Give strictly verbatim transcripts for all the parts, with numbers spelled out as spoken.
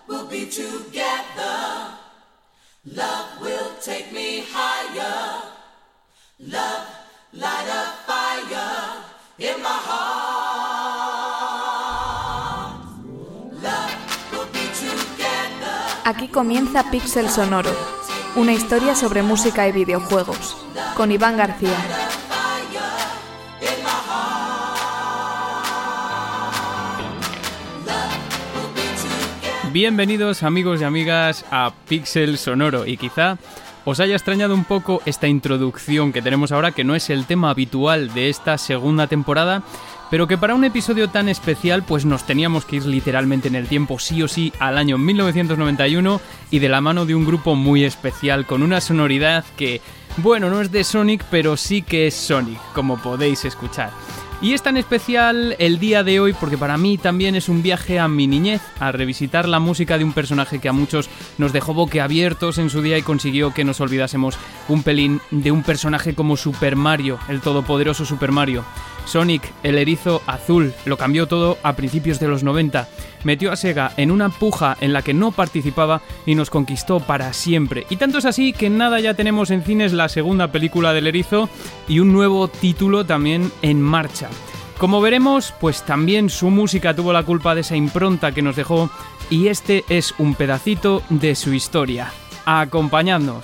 we'll be together. Love will take me higher. Love, light a fire in my heart. Love will be together. Aquí comienza Pixel Sonoro, una historia sobre música y videojuegos, con Iván García. Bienvenidos amigos y amigas a Pixel Sonoro, y quizá os haya extrañado un poco esta introducción que tenemos ahora, que no es el tema habitual de esta segunda temporada, pero que para un episodio tan especial pues nos teníamos que ir literalmente en el tiempo sí o sí al año mil novecientos noventa y uno y de la mano de un grupo muy especial con una sonoridad que, bueno, no es de Sonic, pero sí que es Sonic, como podéis escuchar. Y es tan especial el día de hoy porque para mí también es un viaje a mi niñez, a revisitar la música de un personaje que a muchos nos dejó boquiabiertos en su día y consiguió que nos olvidásemos un pelín de un personaje como Super Mario, el todopoderoso Super Mario. Sonic, el erizo azul, lo cambió todo a principios de los noventa. Metió a Sega en una puja en la que no participaba y nos conquistó para siempre. Y tanto es así que nada, ya tenemos en cines la segunda película del erizo y un nuevo título también en marcha. Como veremos, pues también su música tuvo la culpa de esa impronta que nos dejó, y este es un pedacito de su historia. Acompañadnos.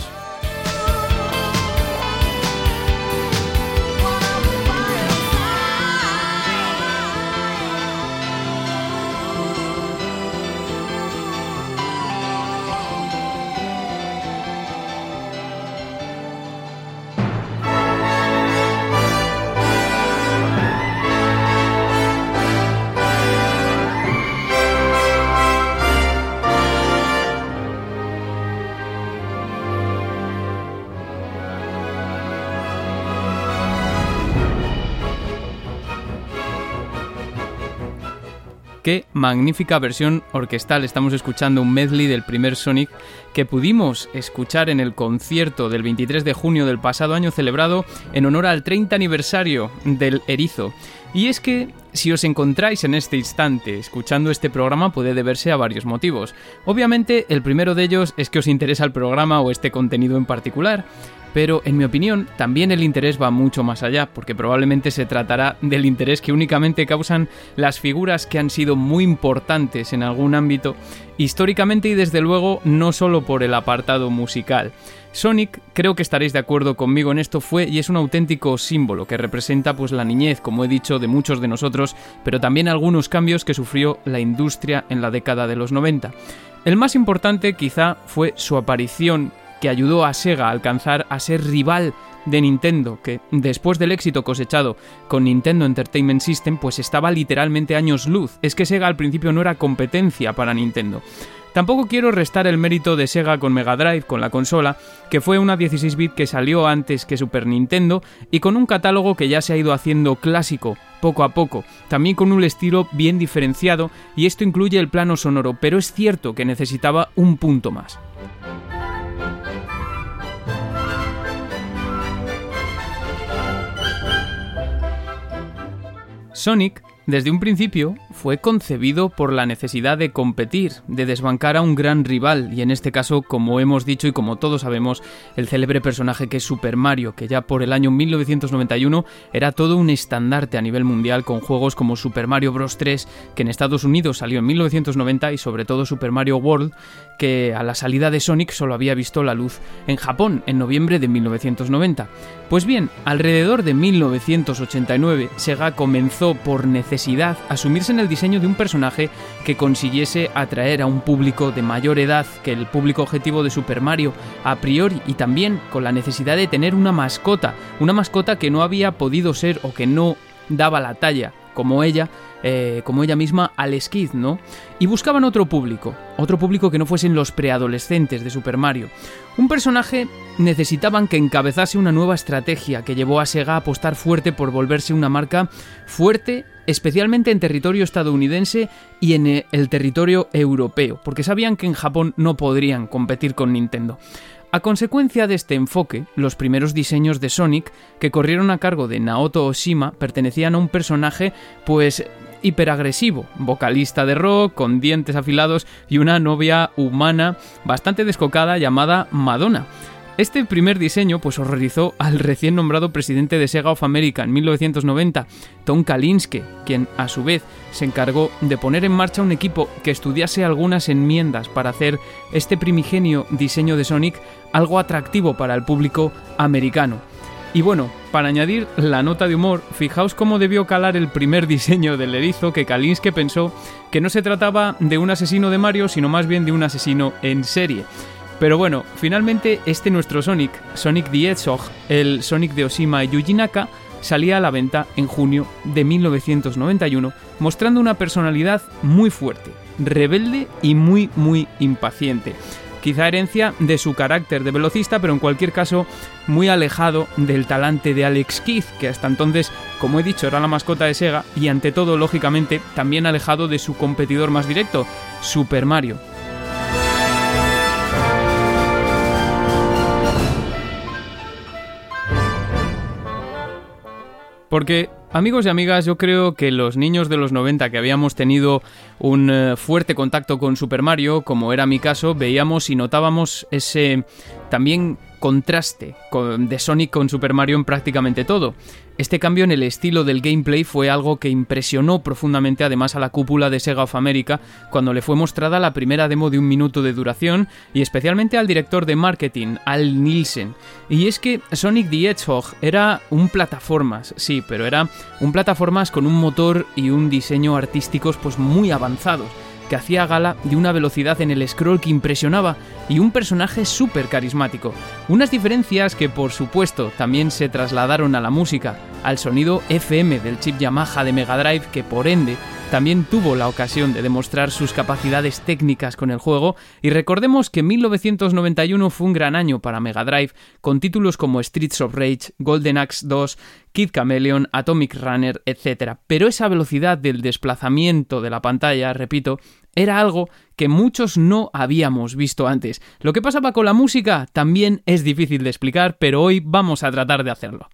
Qué magnífica versión orquestal. Estamos escuchando un medley del primer Sonic que pudimos escuchar en el concierto del veintitrés de junio del pasado año, celebrado en honor al treinta aniversario del erizo. Y es que, si os encontráis en este instante escuchando este programa, puede deberse a varios motivos. Obviamente, el primero de ellos es que os interesa el programa o este contenido en particular. Pero, en mi opinión, también el interés va mucho más allá, porque probablemente se tratará del interés que únicamente causan las figuras que han sido muy importantes en algún ámbito, históricamente y desde luego no solo por el apartado musical. Sonic, creo que estaréis de acuerdo conmigo en esto, fue y es un auténtico símbolo que representa pues la niñez, como he dicho, de muchos de nosotros, pero también algunos cambios que sufrió la industria en la década de los noventa. El más importante quizá fue su aparición, que ayudó a Sega a alcanzar a ser rival de Nintendo, que después del éxito cosechado con Nintendo Entertainment System, pues estaba literalmente años luz. Es que Sega al principio no era competencia para Nintendo. Tampoco quiero restar el mérito de Sega con Mega Drive, con la consola, que fue una dieciséis bit que salió antes que Super Nintendo y con un catálogo que ya se ha ido haciendo clásico poco a poco, también con un estilo bien diferenciado, y esto incluye el plano sonoro, pero es cierto que necesitaba un punto más. Sonic, desde un principio, fue concebido por la necesidad de competir, de desbancar a un gran rival, y en este caso, como hemos dicho y como todos sabemos, el célebre personaje que es Super Mario, que ya por el año mil novecientos noventa y uno era todo un estandarte a nivel mundial, con juegos como Super Mario Bros. tres, que en Estados Unidos salió en mil novecientos noventa, y sobre todo Super Mario World, que a la salida de Sonic solo había visto la luz en Japón en noviembre de mil novecientos noventa. Pues bien, alrededor de mil novecientos ochenta y nueve, Sega comenzó por necesidad a sumirse en el diseño de un personaje que consiguiese atraer a un público de mayor edad que el público objetivo de Super Mario a priori, y también con la necesidad de tener una mascota, una mascota que no había podido ser o que no daba la talla como ella, eh, como ella misma al Skid, ¿no? Y buscaban otro público, otro público que no fuesen los preadolescentes de Super Mario. Un personaje necesitaban que encabezase una nueva estrategia que llevó a Sega a apostar fuerte por volverse una marca fuerte, especialmente en territorio estadounidense y en el territorio europeo, porque sabían que en Japón no podrían competir con Nintendo. A consecuencia de este enfoque, los primeros diseños de Sonic, que corrieron a cargo de Naoto Oshima, pertenecían a un personaje, pues, hiperagresivo, vocalista de rock, con dientes afilados y una novia humana bastante descocada llamada Madonna. Este primer diseño pues horrorizó al recién nombrado presidente de Sega of America en mil novecientos noventa, Tom Kalinske, quien a su vez se encargó de poner en marcha un equipo que estudiase algunas enmiendas para hacer este primigenio diseño de Sonic algo atractivo para el público americano. Y bueno, para añadir la nota de humor, fijaos cómo debió calar el primer diseño del erizo, que Kalinske pensó que no se trataba de un asesino de Mario, sino más bien de un asesino en serie. Pero bueno, finalmente este nuestro Sonic, Sonic the Hedgehog, el Sonic de Oshima y Yuji Naka, salía a la venta en junio de mil novecientos noventa y uno, mostrando una personalidad muy fuerte, rebelde y muy muy impaciente. Quizá herencia de su carácter de velocista, pero en cualquier caso muy alejado del talante de Alex Kidd, que hasta entonces, como he dicho, era la mascota de Sega, y ante todo, lógicamente, también alejado de su competidor más directo, Super Mario. Porque, amigos y amigas, yo creo que los niños de los noventa que habíamos tenido un uh, fuerte contacto con Super Mario, como era mi caso, veíamos y notábamos ese también contraste con, de Sonic con Super Mario en prácticamente todo. Este cambio en el estilo del gameplay fue algo que impresionó profundamente además a la cúpula de Sega of America cuando le fue mostrada la primera demo de un minuto de duración y especialmente al director de marketing, Al Nielsen. Y es que Sonic the Hedgehog era un plataformas, sí, pero era un plataformas con un motor y un diseño artísticos pues muy avanzados, que hacía gala de una velocidad en el scroll que impresionaba y un personaje súper carismático. Unas diferencias que, por supuesto, también se trasladaron a la música, al sonido F M del chip Yamaha de Mega Drive, que por ende también tuvo la ocasión de demostrar sus capacidades técnicas con el juego, y recordemos que mil novecientos noventa y uno fue un gran año para Mega Drive, con títulos como Streets of Rage, Golden Axe dos, Kid Chameleon, Atomic Runner, etcétera. Pero esa velocidad del desplazamiento de la pantalla, repito, era algo que muchos no habíamos visto antes. Lo que pasaba con la música también es difícil de explicar, pero hoy vamos a tratar de hacerlo.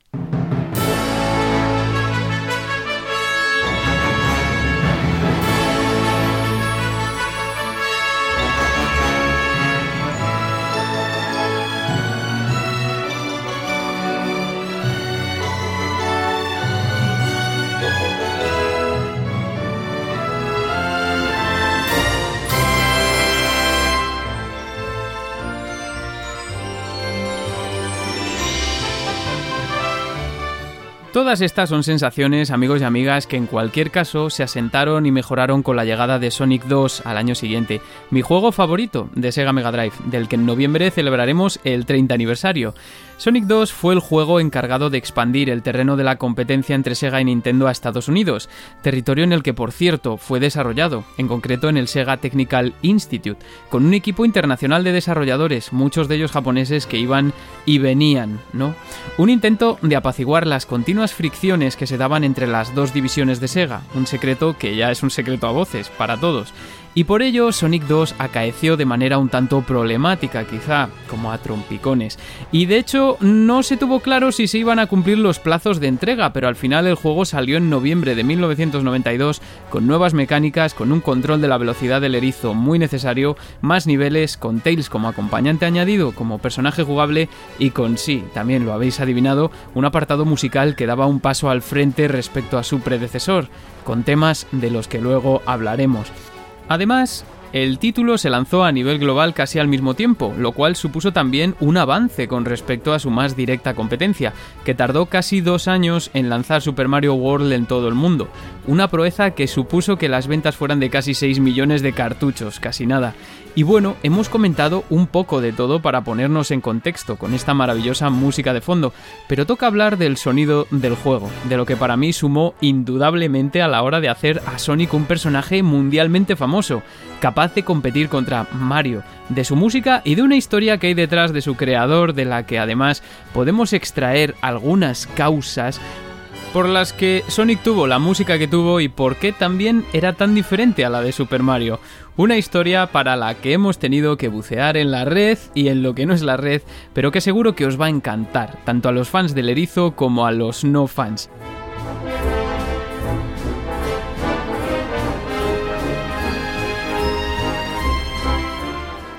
Todas estas son sensaciones, amigos y amigas, que en cualquier caso se asentaron y mejoraron con la llegada de Sonic dos al año siguiente, mi juego favorito de Sega Mega Drive, del que en noviembre celebraremos el treinta aniversario. Sonic dos fue el juego encargado de expandir el terreno de la competencia entre Sega y Nintendo a Estados Unidos, territorio en el que, por cierto, fue desarrollado, en concreto en el Sega Technical Institute, con un equipo internacional de desarrolladores, muchos de ellos japoneses que iban y venían, ¿no? Un intento de apaciguar las continuas fricciones que se daban entre las dos divisiones de Sega, un secreto que ya es un secreto a voces para todos. Y por ello Sonic dos acaeció de manera un tanto problemática, quizá, como a trompicones. Y de hecho no se tuvo claro si se iban a cumplir los plazos de entrega, pero al final el juego salió en noviembre de mil novecientos noventa y dos con nuevas mecánicas, con un control de la velocidad del erizo muy necesario, más niveles, con Tails como acompañante añadido, como personaje jugable y con, sí, también lo habéis adivinado, un apartado musical que daba un paso al frente respecto a su predecesor, con temas de los que luego hablaremos. Además, el título se lanzó a nivel global casi al mismo tiempo, lo cual supuso también un avance con respecto a su más directa competencia, que tardó casi dos años en lanzar Super Mario World en todo el mundo, una proeza que supuso que las ventas fueran de casi seis millones de cartuchos, casi nada. Y bueno, hemos comentado un poco de todo para ponernos en contexto con esta maravillosa música de fondo, pero toca hablar del sonido del juego, de lo que para mí sumó indudablemente a la hora de hacer a Sonic un personaje mundialmente famoso, capaz de competir contra Mario, de su música y de una historia que hay detrás de su creador, de la que además podemos extraer algunas causas por las que Sonic tuvo la música que tuvo y por qué también era tan diferente a la de Super Mario. Una historia para la que hemos tenido que bucear en la red y en lo que no es la red, pero que seguro que os va a encantar, tanto a los fans del erizo como a los no fans.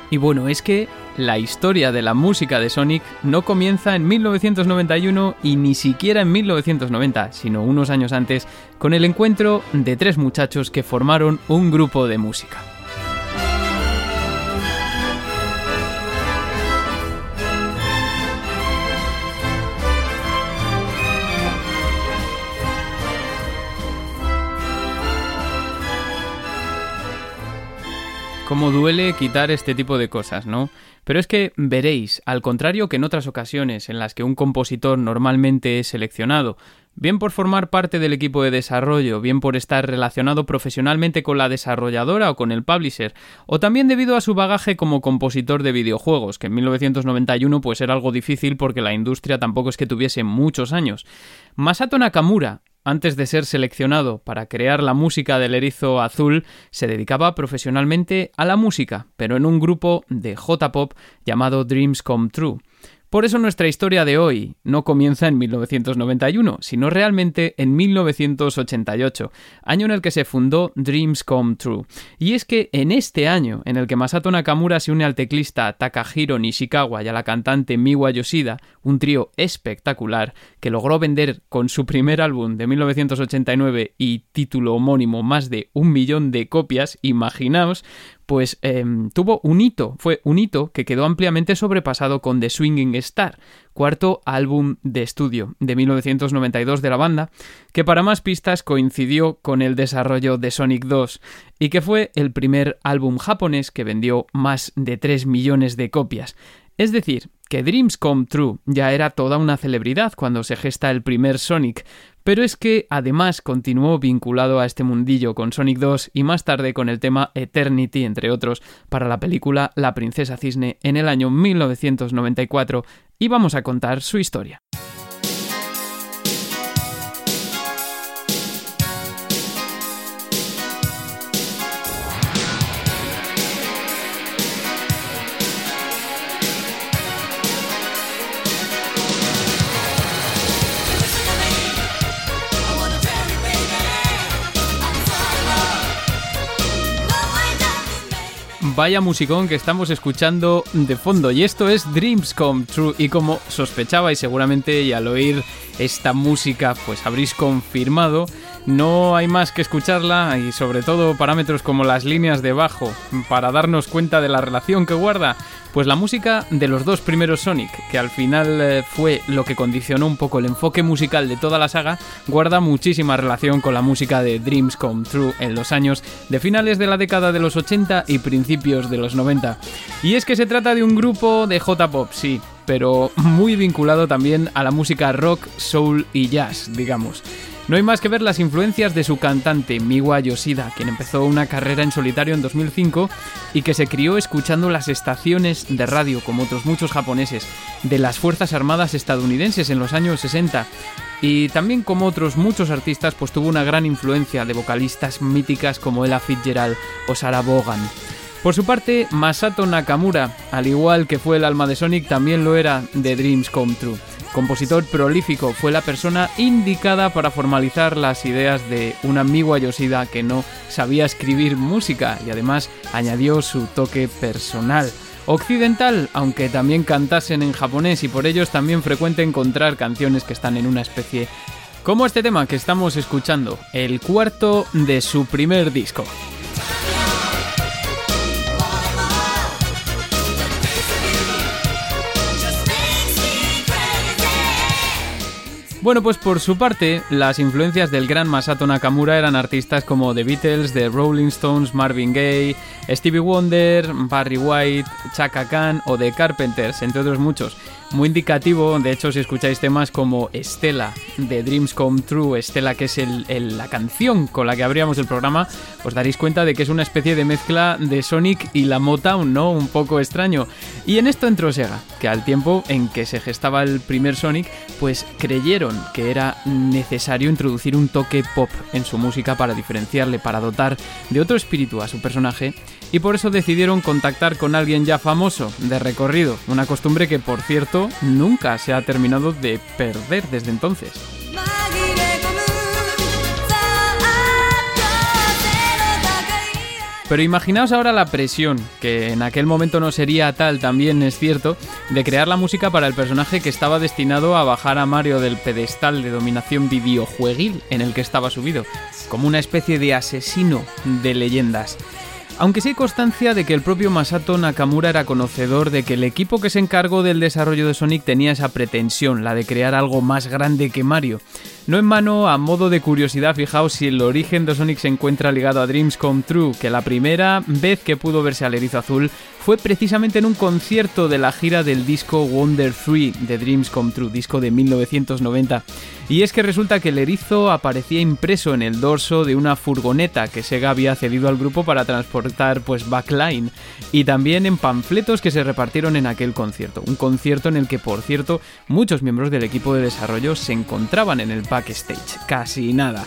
Y bueno, es que la historia de la música de Sonic no comienza en mil novecientos noventa y uno y ni siquiera en mil novecientos noventa, sino unos años antes, con el encuentro de tres muchachos que formaron un grupo de música. Cómo duele quitar este tipo de cosas, ¿no? Pero es que veréis, al contrario que en otras ocasiones en las que un compositor normalmente es seleccionado, bien por formar parte del equipo de desarrollo, bien por estar relacionado profesionalmente con la desarrolladora o con el publisher, o también debido a su bagaje como compositor de videojuegos, que en mil novecientos noventa y uno pues era algo difícil porque la industria tampoco es que tuviese muchos años. Masato Nakamura, antes de ser seleccionado para crear la música del Erizo Azul, se dedicaba profesionalmente a la música, pero en un grupo de J-pop llamado Dreams Come True. Por eso nuestra historia de hoy no comienza en mil novecientos noventa y uno, sino realmente en mil novecientos ochenta y ocho, año en el que se fundó Dreams Come True. Y es que en este año, en el que Masato Nakamura se une al teclista Takahiro Nishikawa y a la cantante Miwa Yoshida, un trío espectacular que logró vender con su primer álbum de mil novecientos ochenta y nueve y título homónimo más de un millón de copias, imaginaos, pues eh, tuvo un hito, fue un hito que quedó ampliamente sobrepasado con The Swinging Star, cuarto álbum de estudio de mil novecientos noventa y dos de la banda, que para más pistas coincidió con el desarrollo de Sonic dos y que fue el primer álbum japonés que vendió más de tres millones de copias. Es decir, que Dreams Come True ya era toda una celebridad cuando se gesta el primer Sonic, pero es que además continuó vinculado a este mundillo con Sonic dos y más tarde con el tema Eternity, entre otros, para la película La Princesa Cisne en el año mil novecientos noventa y cuatro, y vamos a contar su historia. Vaya musicón que estamos escuchando de fondo, y esto es Dreams Come True, y como sospechabais seguramente, y al oír esta música pues habréis confirmado, no hay más que escucharla, y sobre todo parámetros como las líneas de bajo para darnos cuenta de la relación que guarda pues la música de los dos primeros Sonic, que al final eh, fue lo que condicionó un poco el enfoque musical de toda la saga, guarda muchísima relación con la música de Dreams Come True en los años de finales de la década de los ochenta y principios de los noventa. Y es que se trata de un grupo de J-pop, sí, pero muy vinculado también a la música rock, soul y jazz, digamos. No hay más que ver las influencias de su cantante Miwa Yoshida, quien empezó una carrera en solitario en dos mil cinco y que se crió escuchando las estaciones de radio, como otros muchos japoneses, de las Fuerzas Armadas estadounidenses en los años sesenta. Y también, como otros muchos artistas, pues tuvo una gran influencia de vocalistas míticas como Ella Fitzgerald o Sarah Vaughan. Por su parte, Masato Nakamura, al igual que fue el alma de Sonic, también lo era de Dreams Come True. Compositor prolífico, fue la persona indicada para formalizar las ideas de una Miwa Yoshida que no sabía escribir música y además añadió su toque personal. Occidental, aunque también cantasen en japonés, y por ello es también frecuente encontrar canciones que están en una especie como este tema que estamos escuchando, el cuarto de su primer disco. Bueno, pues por su parte, las influencias del gran Masato Nakamura eran artistas como The Beatles, The Rolling Stones, Marvin Gaye, Stevie Wonder, Barry White, Chaka Khan o The Carpenters, entre otros muchos. Muy indicativo, de hecho, si escucháis temas como Estela de Dreams Come True, Estela, que es el, el, la canción con la que abríamos el programa, os daréis cuenta de que es una especie de mezcla de Sonic y la Motown, ¿no? Un poco extraño. Y en esto entró Sega, que al tiempo en que se gestaba el primer Sonic, pues creyeron que era necesario introducir un toque pop en su música para diferenciarle, para dotar de otro espíritu a su personaje, y por eso decidieron contactar con alguien ya famoso, de recorrido, una costumbre que, por cierto, nunca se ha terminado de perder desde entonces. Pero imaginaos ahora la presión, que en aquel momento no sería tal, también es cierto, de crear la música para el personaje que estaba destinado a bajar a Mario del pedestal de dominación videojueguil en el que estaba subido, como una especie de asesino de leyendas. Aunque sí hay constancia de que el propio Masato Nakamura era conocedor de que el equipo que se encargó del desarrollo de Sonic tenía esa pretensión, la de crear algo más grande que Mario. No en vano, a modo de curiosidad, fijaos si el origen de Sonic se encuentra ligado a Dreams Come True, que la primera vez que pudo verse al erizo azul fue precisamente en un concierto de la gira del disco Wonder tres de Dreams Come True, disco de mil novecientos noventa. Y es que resulta que el erizo aparecía impreso en el dorso de una furgoneta que Sega había cedido al grupo para transportar pues backline, y también en panfletos que se repartieron en aquel concierto. Un concierto en el que, por cierto, muchos miembros del equipo de desarrollo se encontraban en el backstage. Casi nada.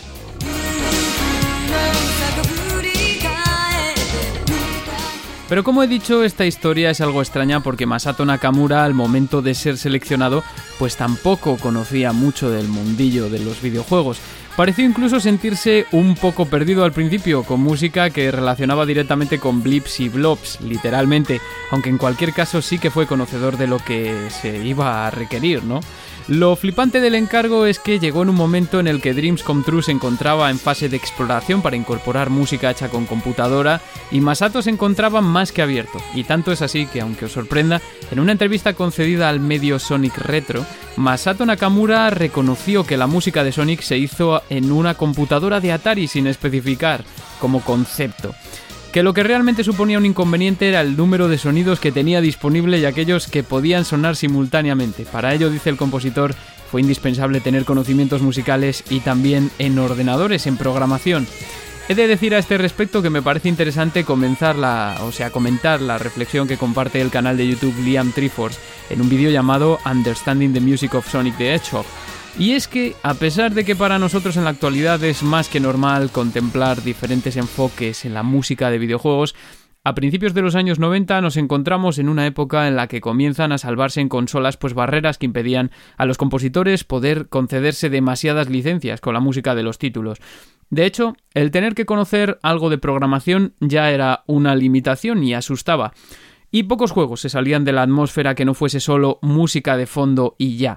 Pero como he dicho, esta historia es algo extraña porque Masato Nakamura, al momento de ser seleccionado, pues tampoco conocía mucho del mundillo de los videojuegos. Pareció incluso sentirse un poco perdido al principio, con música que relacionaba directamente con blips y blobs, literalmente, aunque en cualquier caso sí que fue conocedor de lo que se iba a requerir, ¿no? Lo flipante del encargo es que llegó en un momento en el que Dreams Come True se encontraba en fase de exploración para incorporar música hecha con computadora, y Masato se encontraba más que abierto, y tanto es así que, aunque os sorprenda, en una entrevista concedida al medio Sonic Retro, Masato Nakamura reconoció que la música de Sonic se hizo en una computadora de Atari sin especificar como concepto, que lo que realmente suponía un inconveniente era el número de sonidos que tenía disponible y aquellos que podían sonar simultáneamente. Para ello, dice el compositor, fue indispensable tener conocimientos musicales y también en ordenadores, en programación. He de decir a este respecto que me parece interesante comenzar la, o sea, comentar la reflexión que comparte el canal de YouTube Liam Triforce en un vídeo llamado Understanding the Music of Sonic the Hedgehog. Y es que, a pesar de que para nosotros en la actualidad es más que normal contemplar diferentes enfoques en la música de videojuegos, a principios de los años noventa nos encontramos en una época en la que comienzan a salvarse en consolas pues barreras que impedían a los compositores poder concederse demasiadas licencias con la música de los títulos. De hecho, el tener que conocer algo de programación ya era una limitación y asustaba. Y pocos juegos se salían de la atmósfera que no fuese solo música de fondo y ya.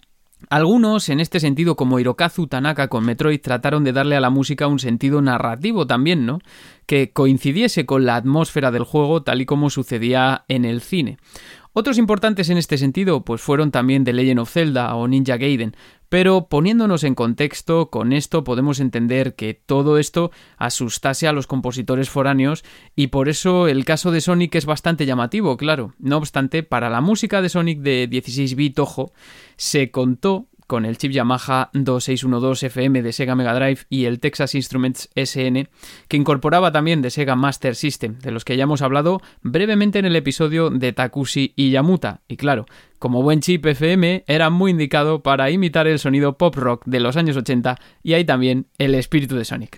Algunos, en este sentido, como Hirokazu Tanaka con Metroid, trataron de darle a la música un sentido narrativo también, ¿no? Que coincidiese con la atmósfera del juego, tal y como sucedía en el cine. Otros importantes en este sentido, pues fueron también The Legend of Zelda o Ninja Gaiden, pero poniéndonos en contexto, con esto podemos entender que todo esto asustase a los compositores foráneos, y por eso el caso de Sonic es bastante llamativo, claro. No obstante, para la música de Sonic de dieciséis bit, ojo, se contó con el chip Yamaha dos seis uno dos F M de Sega Mega Drive y el Texas Instruments S N, que incorporaba también de Sega Master System, de los que ya hemos hablado brevemente en el episodio de Takushi y Yamuta. Y claro, como buen chip F M, era muy indicado para imitar el sonido pop rock de los años ochenta, y ahí también el espíritu de Sonic.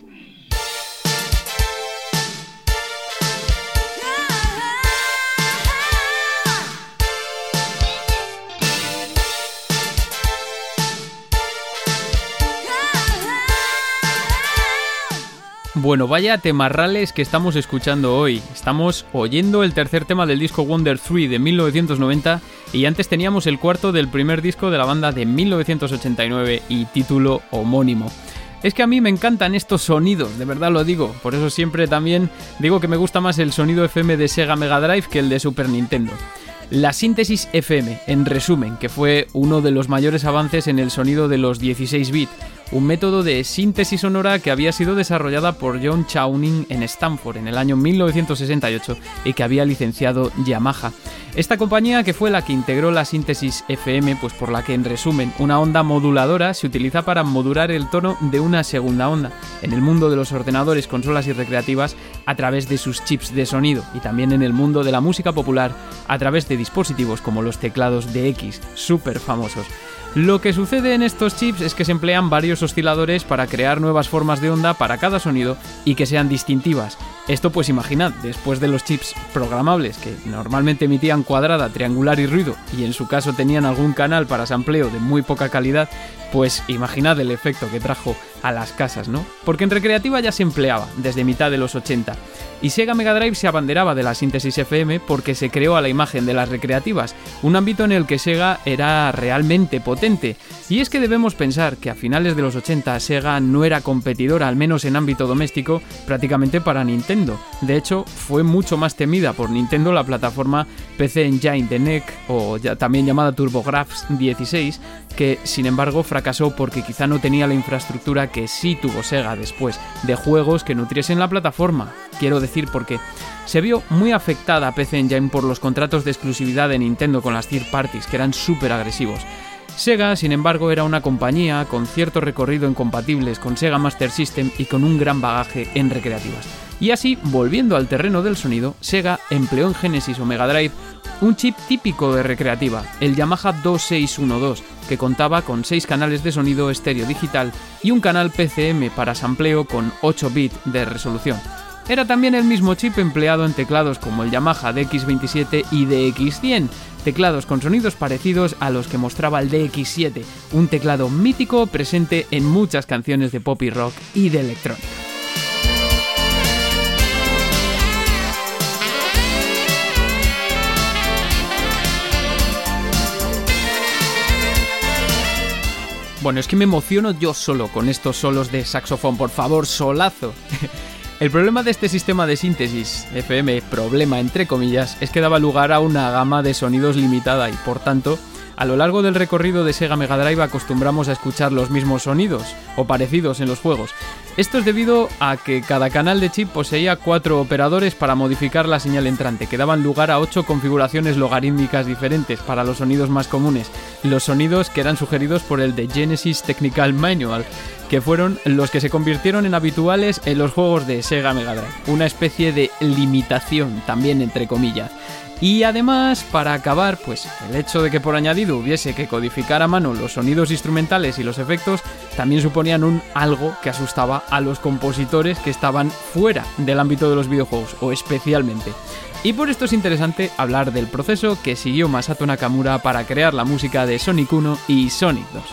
Bueno, vaya temarrales que estamos escuchando hoy. Estamos oyendo el tercer tema del disco Wonder tres de mil novecientos noventa, y antes teníamos el cuarto del primer disco de la banda de mil novecientos ochenta y nueve y título homónimo. Es que a mí me encantan estos sonidos, de verdad lo digo. Por eso siempre también digo que me gusta más el sonido F M de Sega Mega Drive que el de Super Nintendo. La síntesis F M, en resumen, que fue uno de los mayores avances en el sonido de los dieciséis bit, un método de síntesis sonora que había sido desarrollada por John Chowning en Stanford en el año mil novecientos sesenta y ocho y que había licenciado Yamaha. Esta compañía, que fue la que integró la síntesis F M, pues por la que, en resumen, una onda moduladora se utiliza para modular el tono de una segunda onda en el mundo de los ordenadores, consolas y recreativas a través de sus chips de sonido, y también en el mundo de la música popular a través de dispositivos como los teclados D X, súper famosos. Lo que sucede en estos chips es que se emplean varios osciladores para crear nuevas formas de onda para cada sonido y que sean distintivas. Esto, pues imaginad, después de los chips programables, que normalmente emitían cuadrada, triangular y ruido, y en su caso tenían algún canal para sampleo de muy poca calidad, pues imaginad el efecto que trajo a las casas, ¿no? Porque en recreativa ya se empleaba desde mitad de los ochenta. Y Sega Mega Drive se abanderaba de la síntesis F M porque se creó a la imagen de las recreativas, un ámbito en el que Sega era realmente potente. Y es que debemos pensar que a finales de los ochenta Sega no era competidora, al menos en ámbito doméstico, prácticamente para Nintendo. De hecho, fue mucho más temida por Nintendo la plataforma P C Engine de N E C, o ya, también llamada TurboGrafx dieciséis, que sin embargo fracasó porque quizá no tenía la infraestructura que sí tuvo Sega después, de juegos que nutriesen la plataforma. Quiero decir porque se vio muy afectada P C Engine por los contratos de exclusividad de Nintendo con las third parties, que eran súper agresivos. Sega, sin embargo, era una compañía con cierto recorrido en compatibles con Sega Master System y con un gran bagaje en recreativas. Y así, volviendo al terreno del sonido, Sega empleó en Genesis o Mega Drive un chip típico de recreativa, el Yamaha dos seis uno dos, que contaba con seis canales de sonido estéreo digital y un canal P C M para sampleo con ocho bits de resolución. Era también el mismo chip empleado en teclados como el Yamaha D X veintisiete y D X cien, teclados con sonidos parecidos a los que mostraba el D X siete, un teclado mítico presente en muchas canciones de pop y rock y de electrónica. Bueno, es que me emociono yo solo con estos solos de saxofón, por favor, solazo. El problema de este sistema de síntesis F M, problema entre comillas, es que daba lugar a una gama de sonidos limitada y, por tanto, a lo largo del recorrido de Sega Mega Drive acostumbramos a escuchar los mismos sonidos, o parecidos en los juegos. Esto es debido a que cada canal de chip poseía cuatro operadores para modificar la señal entrante, que daban lugar a ocho configuraciones logarítmicas diferentes para los sonidos más comunes, los sonidos que eran sugeridos por el The Genesis Technical Manual, que fueron los que se convirtieron en habituales en los juegos de Sega Mega Drive, una especie de limitación también entre comillas. Y además, para acabar, pues el hecho de que por añadido hubiese que codificar a mano los sonidos instrumentales y los efectos también suponían un algo que asustaba a los compositores que estaban fuera del ámbito de los videojuegos, o especialmente. Y por esto es interesante hablar del proceso que siguió Masato Nakamura para crear la música de Sonic uno y Sonic dos.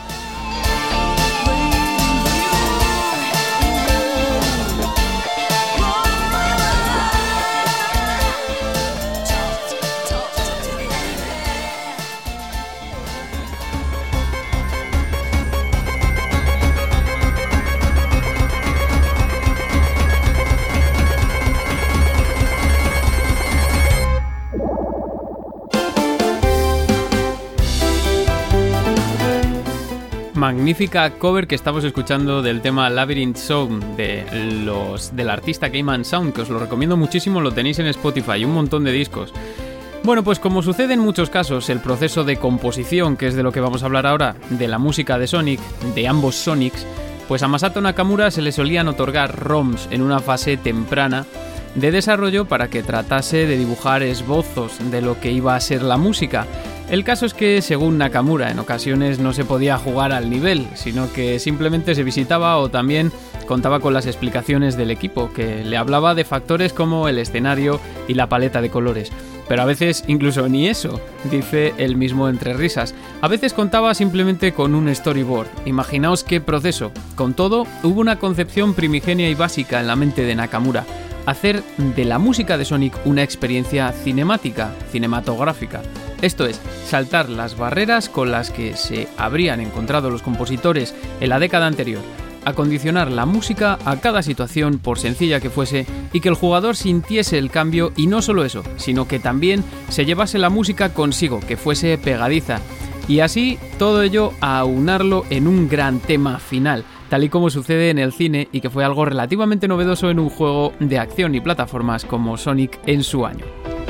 Magnífica cover que estamos escuchando del tema Labyrinth Song de los, del artista Cayman Sound, que os lo recomiendo muchísimo, lo tenéis en Spotify, un montón de discos. Bueno, pues como sucede en muchos casos, el proceso de composición, que es de lo que vamos a hablar ahora, de la música de Sonic, de ambos Sonics, pues a Masato Nakamura se le solían otorgar ROMs en una fase temprana de desarrollo para que tratase de dibujar esbozos de lo que iba a ser la música. El caso es que, según Nakamura, en ocasiones no se podía jugar al nivel, sino que simplemente se visitaba o también contaba con las explicaciones del equipo, que le hablaba de factores como el escenario y la paleta de colores. Pero a veces incluso ni eso, dice él mismo entre risas. A veces contaba simplemente con un storyboard. Imaginaos qué proceso. Con todo, hubo una concepción primigenia y básica en la mente de Nakamura: hacer de la música de Sonic una experiencia cinemática, cinematográfica. Esto es, saltar las barreras con las que se habrían encontrado los compositores en la década anterior, acondicionar la música a cada situación, por sencilla que fuese, y que el jugador sintiese el cambio, y no solo eso, sino que también se llevase la música consigo, que fuese pegadiza, y así todo ello a aunarlo en un gran tema final, tal y como sucede en el cine y que fue algo relativamente novedoso en un juego de acción y plataformas como Sonic en su año.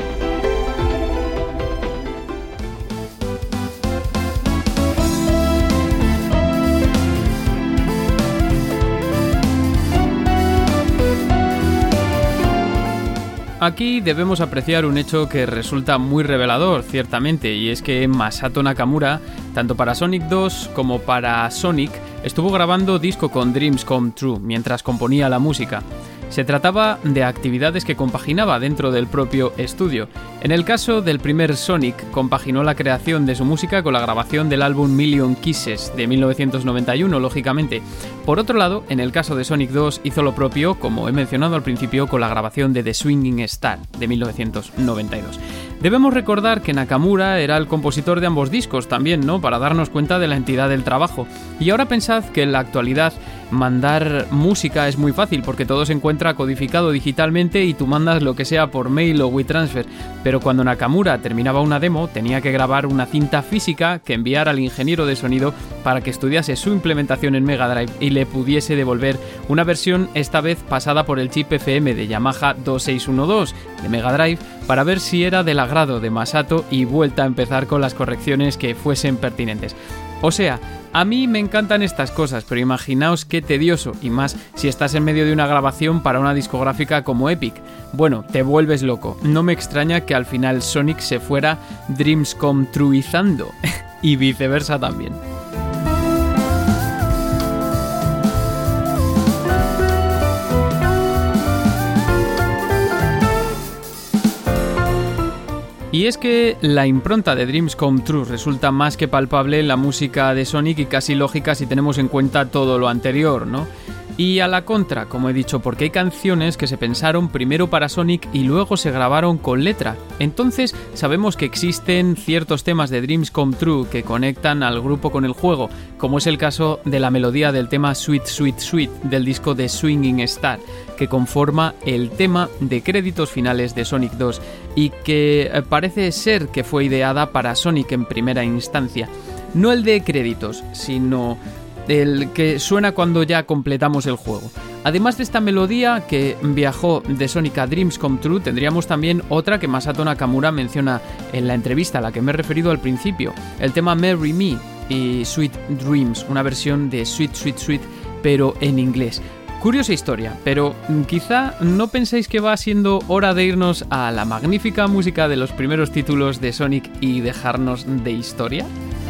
Aquí debemos apreciar un hecho que resulta muy revelador, ciertamente, y es que Masato Nakamura, tanto para Sonic dos como para Sonic, estuvo grabando disco con Dreams Come True mientras componía la música. Se trataba de actividades que compaginaba dentro del propio estudio. En el caso del primer Sonic, compaginó la creación de su música con la grabación del álbum Million Kisses de mil novecientos noventa y uno, lógicamente. Por otro lado, en el caso de Sonic dos, hizo lo propio, como he mencionado al principio, con la grabación de The Swinging Star de mil novecientos noventa y dos. Debemos recordar que Nakamura era el compositor de ambos discos también, ¿no?, para darnos cuenta de la entidad del trabajo. Y ahora pensad que en la actualidad mandar música es muy fácil porque todo se encuentra codificado digitalmente y tú mandas lo que sea por mail o WeTransfer. Pero cuando Nakamura terminaba una demo, tenía que grabar una cinta física que enviar al ingeniero de sonido para que estudiase su implementación en Mega Drive y le pudiese devolver una versión esta vez pasada por el chip F M de Yamaha dos seis uno dos de Mega Drive para ver si era del agrado de Masato y vuelta a empezar con las correcciones que fuesen pertinentes. O sea, a mí me encantan estas cosas, pero imaginaos qué tedioso, y más si estás en medio de una grabación para una discográfica como Epic. Bueno, te vuelves loco. No me extraña que al final Sonic se fuera Dreams Come Trueizando, y viceversa también. Y es que la impronta de Dreams Come True resulta más que palpable en la música de Sonic y casi lógica si tenemos en cuenta todo lo anterior, ¿no? Y a la contra, como he dicho, porque hay canciones que se pensaron primero para Sonic y luego se grabaron con letra. Entonces sabemos que existen ciertos temas de Dreams Come True que conectan al grupo con el juego, como es el caso de la melodía del tema Sweet Sweet Sweet del disco de Swinging Star, que conforma el tema de créditos finales de Sonic dos y que parece ser que fue ideada para Sonic en primera instancia. No el de créditos, sino el que suena cuando ya completamos el juego. Además de esta melodía que viajó de Sonic a Dreams Come True, tendríamos también otra que Masato Nakamura menciona en la entrevista a la que me he referido al principio, el tema Marry Me y Sweet Dreams, una versión de Sweet Sweet Sweet pero en inglés. Curiosa historia, pero quizá no penséis que va siendo hora de irnos a la magnífica música de los primeros títulos de Sonic y dejarnos de historia.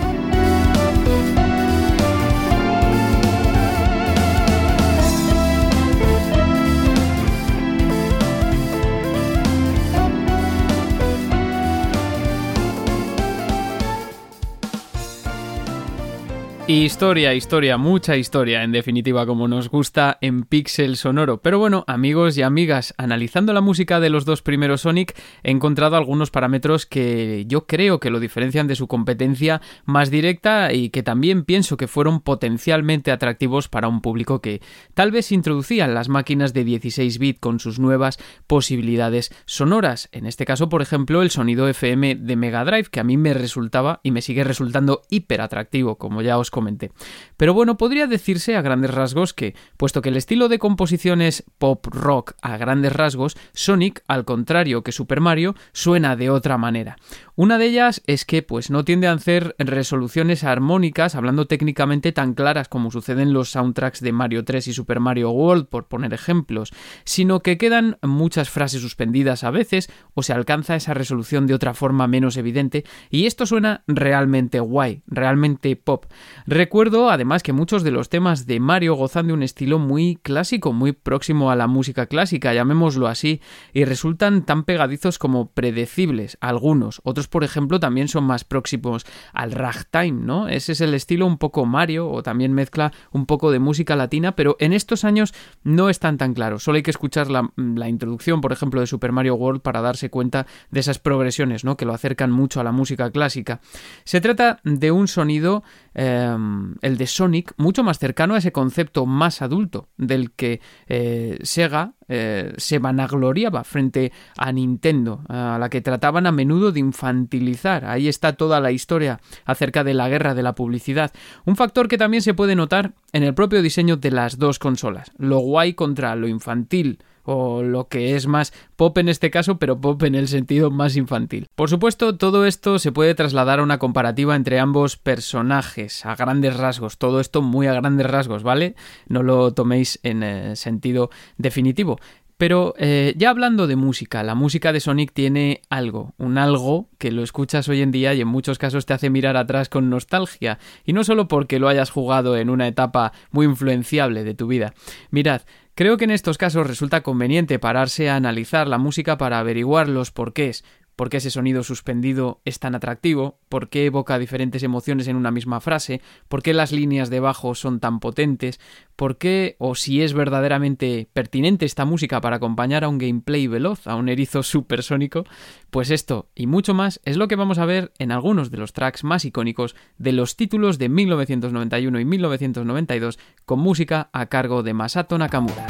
Historia, historia, mucha historia, en definitiva, como nos gusta en Pixel Sonoro. Pero bueno, amigos y amigas, analizando la música de los dos primeros Sonic, he encontrado algunos parámetros que yo creo que lo diferencian de su competencia más directa y que también pienso que fueron potencialmente atractivos para un público que tal vez introducían las máquinas de dieciséis bits con sus nuevas posibilidades sonoras. En este caso, por ejemplo, el sonido F M de Mega Drive, que a mí me resultaba y me sigue resultando hiper atractivo, como ya os comenté. Pero bueno, podría decirse a grandes rasgos que, puesto que el estilo de composición es pop rock a grandes rasgos, Sonic, al contrario que Super Mario, suena de otra manera. Una de ellas es que pues no tiende a hacer resoluciones armónicas, hablando técnicamente tan claras como sucede en los soundtracks de Mario tres y Super Mario World, por poner ejemplos, sino que quedan muchas frases suspendidas a veces o se alcanza esa resolución de otra forma menos evidente y esto suena realmente guay, realmente pop. Recuerdo además que muchos de los temas de Mario gozan de un estilo muy clásico, muy próximo a la música clásica, llamémoslo así, y resultan tan pegadizos como predecibles algunos. Otros, por ejemplo, también son más próximos al ragtime, ¿no? Ese es el estilo un poco Mario, o también mezcla un poco de música latina, pero en estos años no están tan claros. Solo hay que escuchar la, la introducción, por ejemplo, de Super Mario World para darse cuenta de esas progresiones, ¿no?, que lo acercan mucho a la música clásica. Se trata de un sonido, eh, el de Sonic, mucho más cercano a ese concepto más adulto del que eh, Sega eh, se vanagloriaba frente a Nintendo, a la que trataban a menudo de infantilizar. Ahí está toda la historia acerca de la guerra de la publicidad. Un factor que también se puede notar en el propio diseño de las dos consolas. Lo guay contra lo infantil, o lo que es más pop en este caso, pero pop en el sentido más infantil. Por supuesto, todo esto se puede trasladar a una comparativa entre ambos personajes, a grandes rasgos. Todo esto muy a grandes rasgos, ¿vale? No lo toméis en eh, sentido definitivo. Pero eh, ya hablando de música, la música de Sonic tiene algo, un algo que lo escuchas hoy en día y en muchos casos te hace mirar atrás con nostalgia, y no solo porque lo hayas jugado en una etapa muy influenciable de tu vida. Mirad, Creo que en estos casos resulta conveniente pararse a analizar la música para averiguar los porqués. ¿Por qué ese sonido suspendido es tan atractivo? ¿Por qué evoca diferentes emociones en una misma frase? ¿Por qué las líneas de bajo son tan potentes? ¿Por qué, o si es verdaderamente pertinente esta música para acompañar a un gameplay veloz, a un erizo supersónico? Pues esto y mucho más es lo que vamos a ver en algunos de los tracks más icónicos de los títulos de mil novecientos noventa y uno y mil novecientos noventa y dos con música a cargo de Masato Nakamura.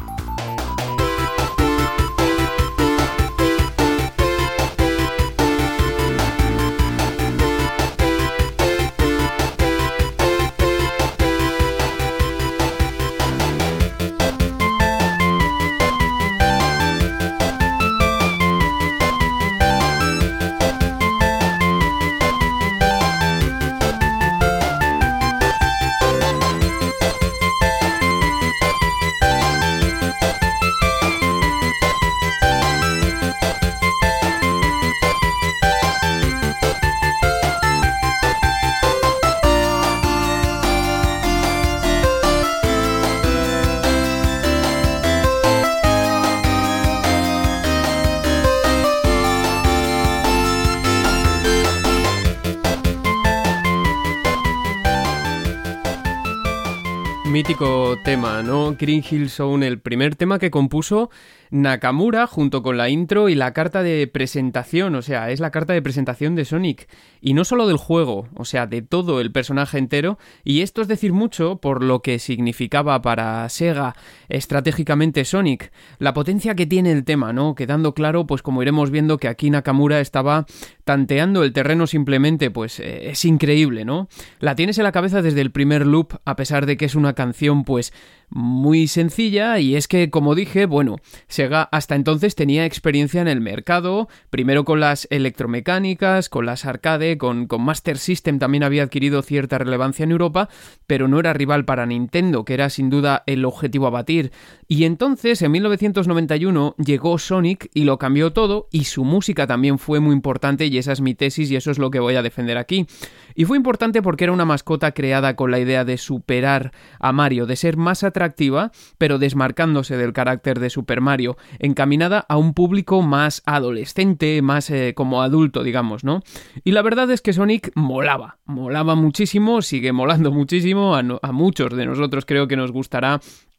Mítico tema, ¿no? Green Hill Zone, el primer tema que compuso Nakamura junto con la intro y la carta de presentación, o sea, es la carta de presentación de Sonic. Y no solo del juego, o sea, de todo el personaje entero. Y esto es decir mucho por lo que significaba para Sega estratégicamente Sonic. La potencia que tiene el tema, ¿no? Quedando claro, pues como iremos viendo que aquí Nakamura estaba tanteando el terreno simplemente, pues eh, es increíble, ¿no? La tienes en la cabeza desde el primer loop, a pesar de que es una canción, pues muy sencilla, y es que, como dije, bueno, Sega hasta entonces tenía experiencia en el mercado, primero con las electromecánicas, con las arcade, con, con Master System también había adquirido cierta relevancia en Europa, pero no era rival para Nintendo, que era sin duda el objetivo a batir. Y entonces, en mil novecientos noventa y uno, llegó Sonic y lo cambió todo, y su música también fue muy importante, y esa es mi tesis, y eso es lo que voy a defender aquí. Y fue importante porque era una mascota creada con la idea de superar a Mario, de ser más atractiva, pero desmarcándose del carácter de Super Mario, encaminada a un público más adolescente, más eh, como adulto, digamos, ¿no? Y la verdad es que Sonic molaba, molaba muchísimo, sigue molando muchísimo, a, no, a muchos de nosotros creo que nos gustará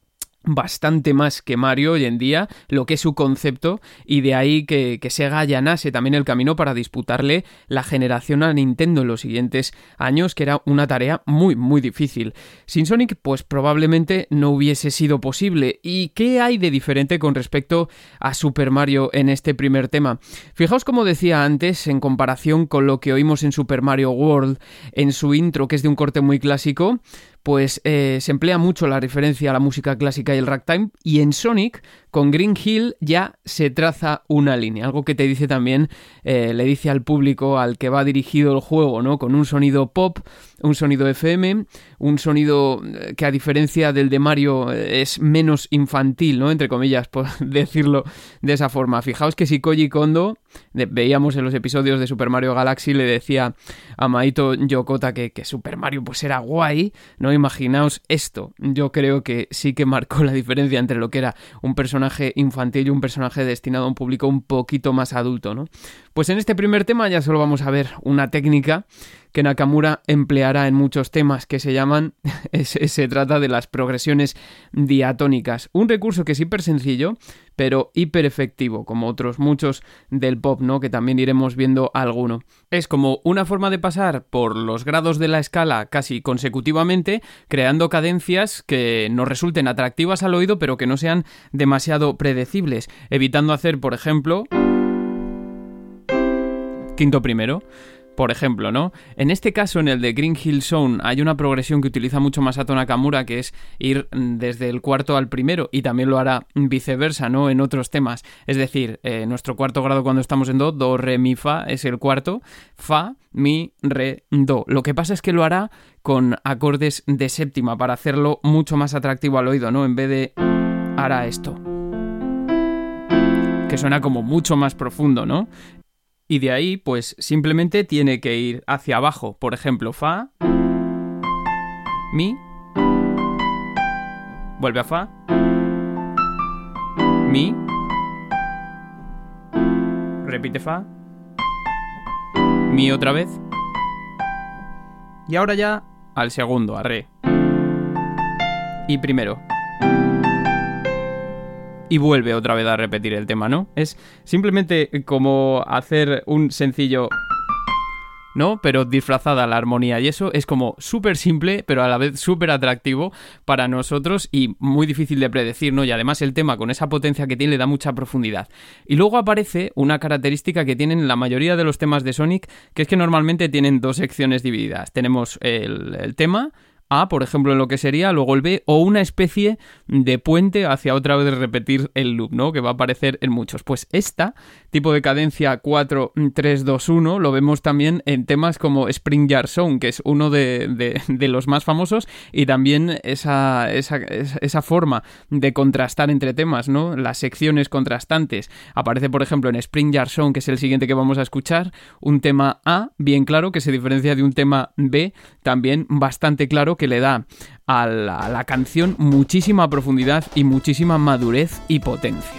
bastante más que Mario hoy en día, lo que es su concepto, y de ahí que, que Sega allanase también el camino para disputarle la generación a Nintendo en los siguientes años, que era una tarea muy muy difícil. Sin Sonic, pues probablemente no hubiese sido posible. ¿Y qué hay de diferente con respecto a Super Mario en este primer tema? Fijaos, como decía antes, en comparación con lo que oímos en Super Mario World, en su intro, que es de un corte muy clásico, pues eh, se emplea mucho la referencia a la música clásica y el ragtime, y en Sonic, con Green Hill, ya se traza una línea, algo que te dice también, eh, le dice al público al que va dirigido el juego, ¿no? Con un sonido pop, un sonido F M, un sonido que a diferencia del de Mario es menos infantil, ¿no? Entre comillas, por decirlo de esa forma. Fijaos que si Koji Kondo, de, veíamos en los episodios de Super Mario Galaxy, le decía a Maito Yokota que, que Super Mario pues era guay, ¿no? Imaginaos esto. Yo creo que sí que marcó la diferencia entre lo que era un personaje infantil y un personaje destinado a un público un poquito más adulto, ¿no? Pues en este primer tema ya solo vamos a ver una técnica que Nakamura empleará en muchos temas, que se llaman, se, se trata de las progresiones diatónicas. Un recurso que es hiper sencillo, pero hiper efectivo, como otros muchos del pop, ¿no? Que también iremos viendo alguno. Es como una forma de pasar por los grados de la escala casi consecutivamente, creando cadencias que nos resulten atractivas al oído, pero que no sean demasiado predecibles, evitando hacer, por ejemplo, quinto primero. Por ejemplo, ¿no? En este caso, en el de Green Hill Zone, hay una progresión que utiliza mucho Masato Nakamura, que es ir desde el cuarto al primero, y también lo hará viceversa, ¿no? En otros temas. Es decir, eh, nuestro cuarto grado cuando estamos en do, do, re, mi, fa, es el cuarto, fa, mi, re, do. Lo que pasa es que lo hará con acordes de séptima, para hacerlo mucho más atractivo al oído, ¿no? En vez de hará esto, que suena como mucho más profundo, ¿no? Y de ahí, pues, simplemente tiene que ir hacia abajo. Por ejemplo, fa, mi, vuelve a fa, Mi. Repite Fa. Mi otra vez. Y ahora ya al segundo, a Re. Y primero. Y vuelve otra vez a repetir el tema, ¿no? Es simplemente como hacer un sencillo... ¿no? Pero disfrazada la armonía, y eso es como súper simple, pero a la vez súper atractivo para nosotros y muy difícil de predecir, ¿no? Y además el tema con esa potencia que tiene le da mucha profundidad. Y luego aparece una característica que tienen la mayoría de los temas de Sonic, que es que normalmente tienen dos secciones divididas. Tenemos el, el tema A, por ejemplo, en lo que sería, luego el B, o una especie de puente hacia otra vez repetir el loop, ¿no? Que va a aparecer en muchos. Pues esta tipo de cadencia cuatro tres dos uno lo vemos también en temas como Spring Yard Zone, que es uno de, de, de los más famosos, y también esa, esa, esa forma de contrastar entre temas, ¿no? Las secciones contrastantes. Aparece, por ejemplo, en Spring Yard Zone, que es el siguiente que vamos a escuchar, un tema A, bien claro, que se diferencia de un tema B, también bastante claro, que le da a la, a la canción muchísima profundidad y muchísima madurez y potencia.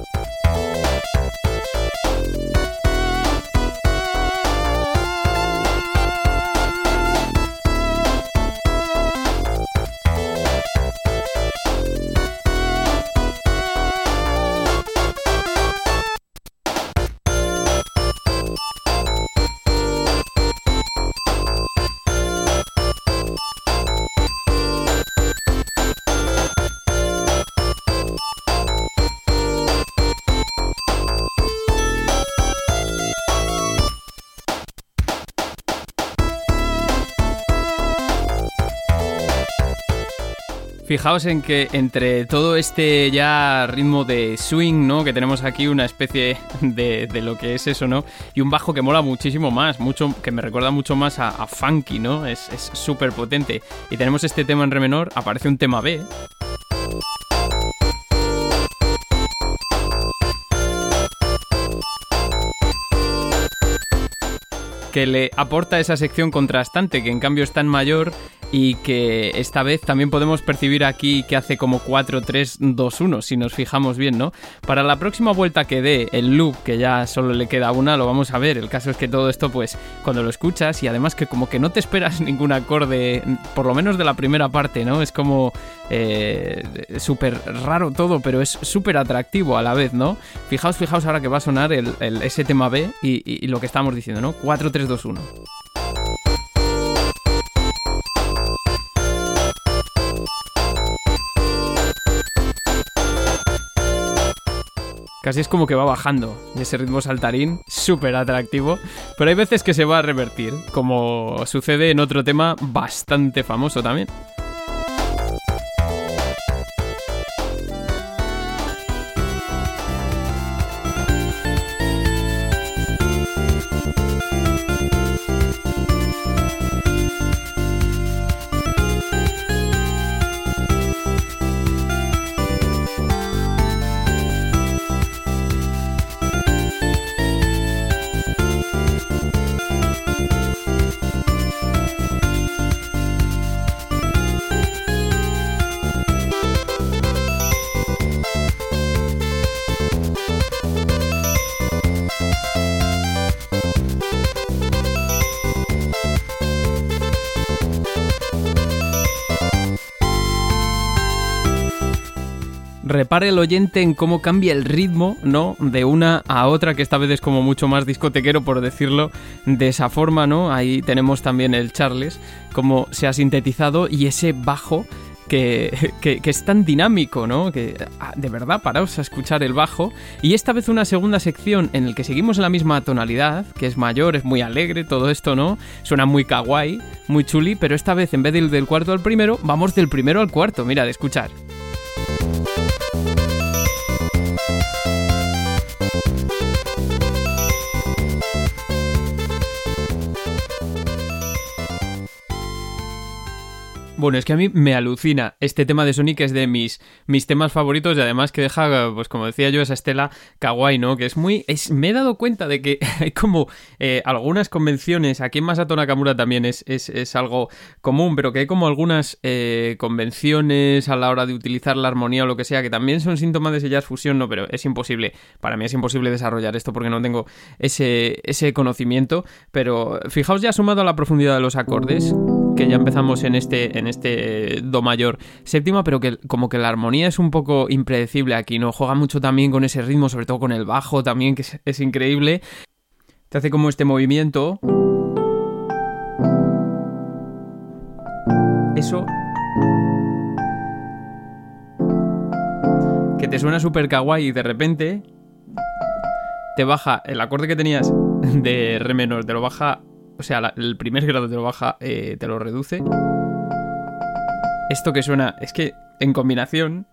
Fijaos en que entre todo este ya ritmo de swing, ¿no? Que tenemos aquí una especie de, de lo que es eso, ¿no? Y un bajo que mola muchísimo más, mucho, que me recuerda mucho más a, a funky, ¿no? Es súper potente. Y tenemos este tema en re menor, aparece un tema B. Que le aporta esa sección contrastante, que en cambio está en mayor, y que esta vez también podemos percibir aquí que hace como cuatro tres dos uno, si nos fijamos bien, ¿no? Para la próxima vuelta que dé el loop, que ya solo le queda una, lo vamos a ver. El caso es que todo esto, pues, cuando lo escuchas, y además que como que no te esperas ningún acorde, por lo menos de la primera parte, ¿no? Es como eh, súper raro todo, pero es súper atractivo a la vez, ¿no? Fijaos, fijaos ahora que va a sonar el, el, ese tema B y, y, y lo que estamos diciendo, ¿no? cuatro tres dos uno. Casi es como que va bajando, y ese ritmo saltarín, súper atractivo, pero hay veces que se va a revertir, como sucede en otro tema bastante famoso también. Repare el oyente en cómo cambia el ritmo, ¿no? De una a otra, que esta vez es como mucho más discotequero, por decirlo de esa forma, ¿no? Ahí tenemos también el Charles, cómo se ha sintetizado, y ese bajo que, que, que es tan dinámico, ¿no? Que de verdad paraos a escuchar el bajo. Y esta vez una segunda sección en la que seguimos en la misma tonalidad, que es mayor, es muy alegre, todo esto, ¿no? Suena muy kawaii, muy chuli, pero esta vez en vez de ir del cuarto al primero, vamos del primero al cuarto, mira, de escuchar. Bueno, es que a mí me alucina. Este tema de Sonic es de mis, mis temas favoritos y además que deja, pues como decía yo, esa estela kawaii, ¿no? Que es muy... Es, me he dado cuenta de que hay como eh, algunas convenciones, aquí en Masato Nakamura también es, es, es algo común, pero que hay como algunas eh, convenciones a la hora de utilizar la armonía o lo que sea, que también son síntomas de ese jazz fusión, no, pero es imposible. Para mí es imposible desarrollar esto porque no tengo ese, ese conocimiento, pero fijaos ya sumado a la profundidad de los acordes, que ya empezamos en este, en este do mayor séptima, pero que como que la armonía es un poco impredecible aquí, ¿no? Juega mucho también con ese ritmo, sobre todo con el bajo también, que es, es increíble. Te hace como este movimiento. Eso... que te suena súper kawaii y de repente te baja el acorde que tenías de re menor, te lo baja... O sea, la, el primer grado te lo baja, eh, te lo reduce. Esto que suena, es que en combinación...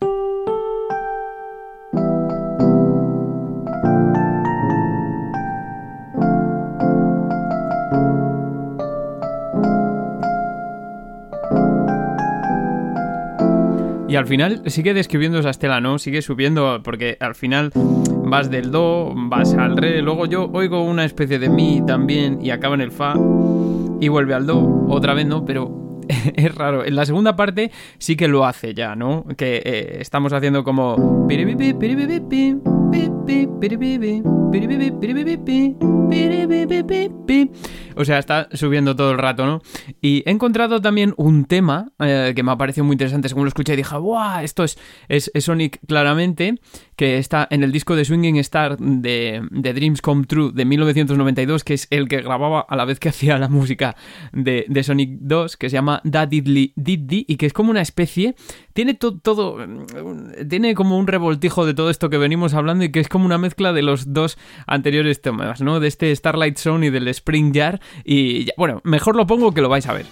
Y al final sigue describiendo esa estela, ¿no? Sigue subiendo, porque al final vas del do, vas al re, luego yo oigo una especie de mi también y acaba en el fa y vuelve al do, otra vez no, pero es raro. En la segunda parte sí que lo hace ya, ¿no? Que eh, estamos haciendo como... O sea, está subiendo todo el rato, ¿no? Y he encontrado también un tema eh, que me ha parecido muy interesante según lo escuché y dije, ¡buah! Esto es, es, es Sonic claramente, que está en el disco de Swinging Star de, de Dreams Come True de mil novecientos noventa y dos, que es el que grababa a la vez que hacía la música de, de Sonic dos, que se llama Da Diddly Diddy, y que es como una especie... Tiene to, todo... Tiene como un revoltijo de todo esto que venimos hablando y que es como una mezcla de los dos anteriores temas, ¿no? De este Starlight Zone y del Spring Jar. Y ya, bueno, mejor lo pongo que lo vais a ver.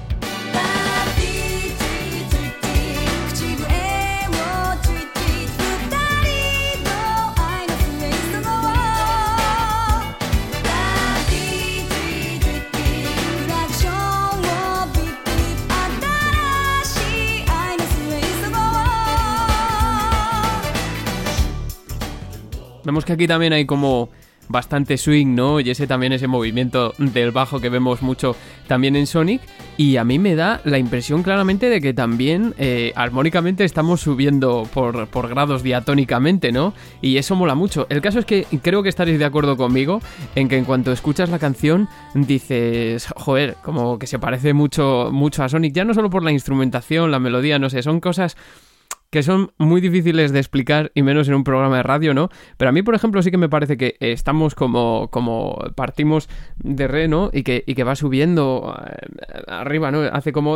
Vemos que aquí también hay como bastante swing, ¿no? Y ese también, ese movimiento del bajo que vemos mucho también en Sonic. Y a mí me da la impresión claramente de que también eh, armónicamente estamos subiendo por, por grados diatónicamente, ¿no? Y eso mola mucho. El caso es que creo que estaréis de acuerdo conmigo en que en cuanto escuchas la canción dices, joder, como que se parece mucho, mucho a Sonic. Ya no solo por la instrumentación, la melodía, no sé, son cosas... que son muy difíciles de explicar y menos en un programa de radio, ¿no? Pero a mí, por ejemplo, sí que me parece que estamos como, como partimos de re, ¿no? Y que, y que va subiendo arriba, ¿no? Hace como...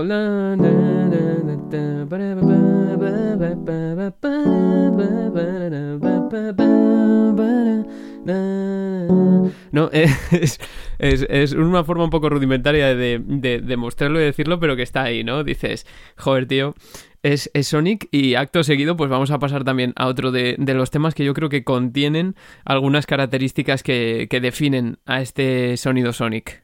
No, es, es, es una forma un poco rudimentaria de, de, de mostrarlo y decirlo, pero que está ahí, ¿no? Dices, joder, tío... Es, es Sonic, y acto seguido pues vamos a pasar también a otro de, de los temas que yo creo que contienen algunas características que, que definen a este sonido Sonic.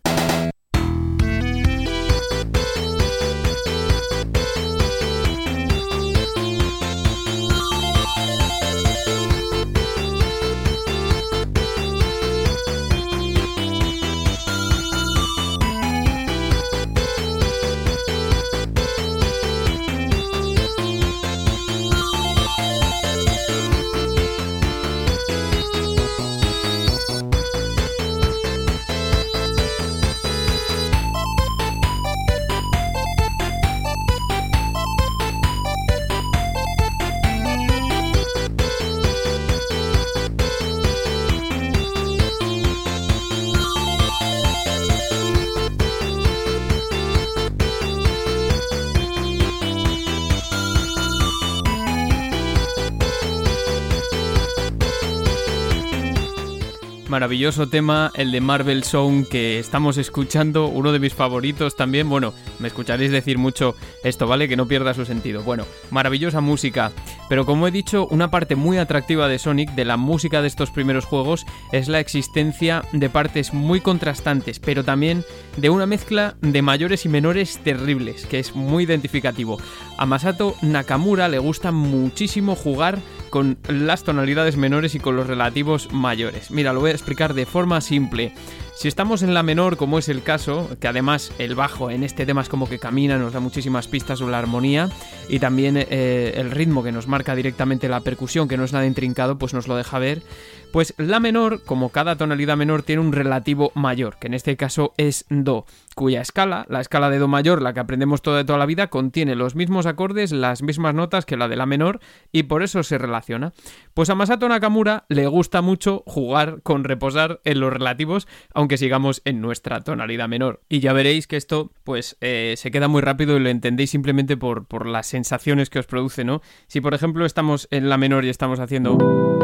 Maravilloso tema, el de Marble Zone que estamos escuchando, uno de mis favoritos también. Bueno, me escucharéis decir mucho esto, ¿vale? Que no pierda su sentido. Bueno, maravillosa música. Pero como he dicho, una parte muy atractiva de Sonic, de la música de estos primeros juegos, es la existencia de partes muy contrastantes, pero también de una mezcla de mayores y menores terribles, que es muy identificativo. A Masato Nakamura le gusta muchísimo jugar con las tonalidades menores y con los relativos mayores. Mira, lo voy a explicar de forma simple. Si estamos en la menor, como es el caso, que además el bajo en este tema es como que camina, nos da muchísimas pistas sobre la armonía, y también eh, el ritmo que nos marca directamente la percusión, que no es nada intrincado, pues nos lo deja ver. Pues la menor, como cada tonalidad menor, tiene un relativo mayor, que en este caso es Do, cuya escala, la escala de Do mayor, la que aprendemos toda de toda la vida, contiene los mismos acordes, las mismas notas que la de la menor, y por eso se relaciona. Pues a Masato Nakamura le gusta mucho jugar con reposar en los relativos, aunque sigamos en nuestra tonalidad menor. Y ya veréis que esto pues eh, se queda muy rápido y lo entendéis simplemente por, por las sensaciones que os produce, ¿no? Si por ejemplo estamos en la menor y estamos haciendo...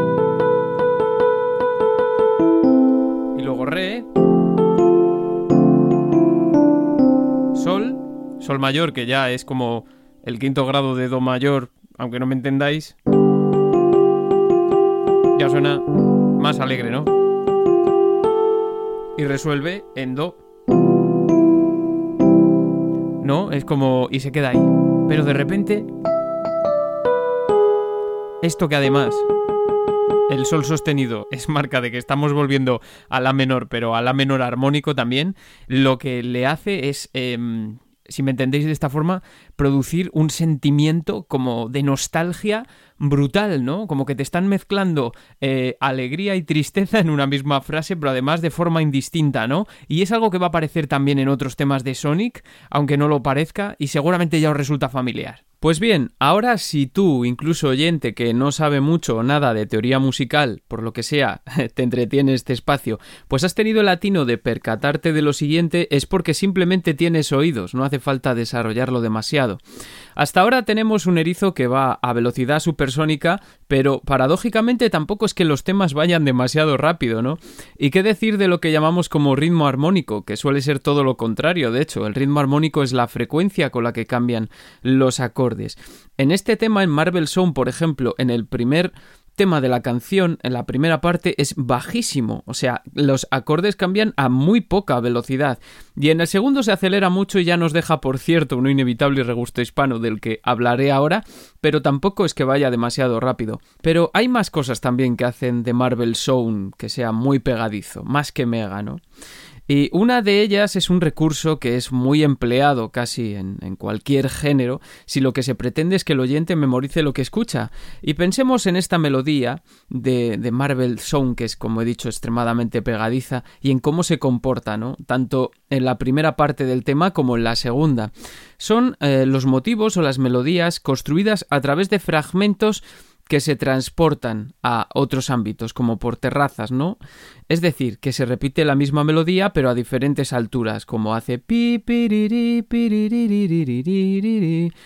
y luego Re... Sol... Sol mayor, que ya es como el quinto grado de Do mayor, aunque no me entendáis... ya suena más alegre, ¿no? Y resuelve en Do. ¿No? Es como... y se queda ahí. Pero de repente... esto que además... el sol sostenido es marca de que estamos volviendo a la menor, pero a la menor armónico también, lo que le hace es... Eh, si me entendéis de esta forma, producir un sentimiento como de nostalgia brutal, ¿no? Como que te están mezclando eh, alegría y tristeza en una misma frase, pero además de forma indistinta, ¿no? Y es algo que va a aparecer también en otros temas de Sonic, aunque no lo parezca, y seguramente ya os resulta familiar. Pues bien, ahora si tú, incluso oyente que no sabe mucho o nada de teoría musical, por lo que sea, te entretiene este espacio, pues has tenido el atino de percatarte de lo siguiente, es porque simplemente tienes oídos, no hace falta desarrollarlo demasiado. Hasta ahora tenemos un erizo que va a velocidad supersónica, pero paradójicamente tampoco es que los temas vayan demasiado rápido, ¿no? ¿Y qué decir de lo que llamamos como ritmo armónico? Que suele ser todo lo contrario, de hecho, el ritmo armónico es la frecuencia con la que cambian los acordes. En este tema, en Marble Zone, por ejemplo, en el primer tema de la canción, en la primera parte, es bajísimo, o sea, los acordes cambian a muy poca velocidad, y en el segundo se acelera mucho y ya nos deja, por cierto, un inevitable regusto hispano del que hablaré ahora, pero tampoco es que vaya demasiado rápido. Pero hay más cosas también que hacen de Marble Zone que sea muy pegadizo, más que mega, ¿no? Y una de ellas es un recurso que es muy empleado casi en, en cualquier género si lo que se pretende es que el oyente memorice lo que escucha. Y pensemos en esta melodía de, de Marble Zone, que es, como he dicho, extremadamente pegadiza, y en cómo se comporta, ¿no? Tanto en la primera parte del tema como en la segunda. Son eh, los motivos o las melodías construidas a través de fragmentos que se transportan a otros ámbitos, como por terrazas, ¿no? Es decir, que se repite la misma melodía, pero a diferentes alturas, como hace pi piriri piriri.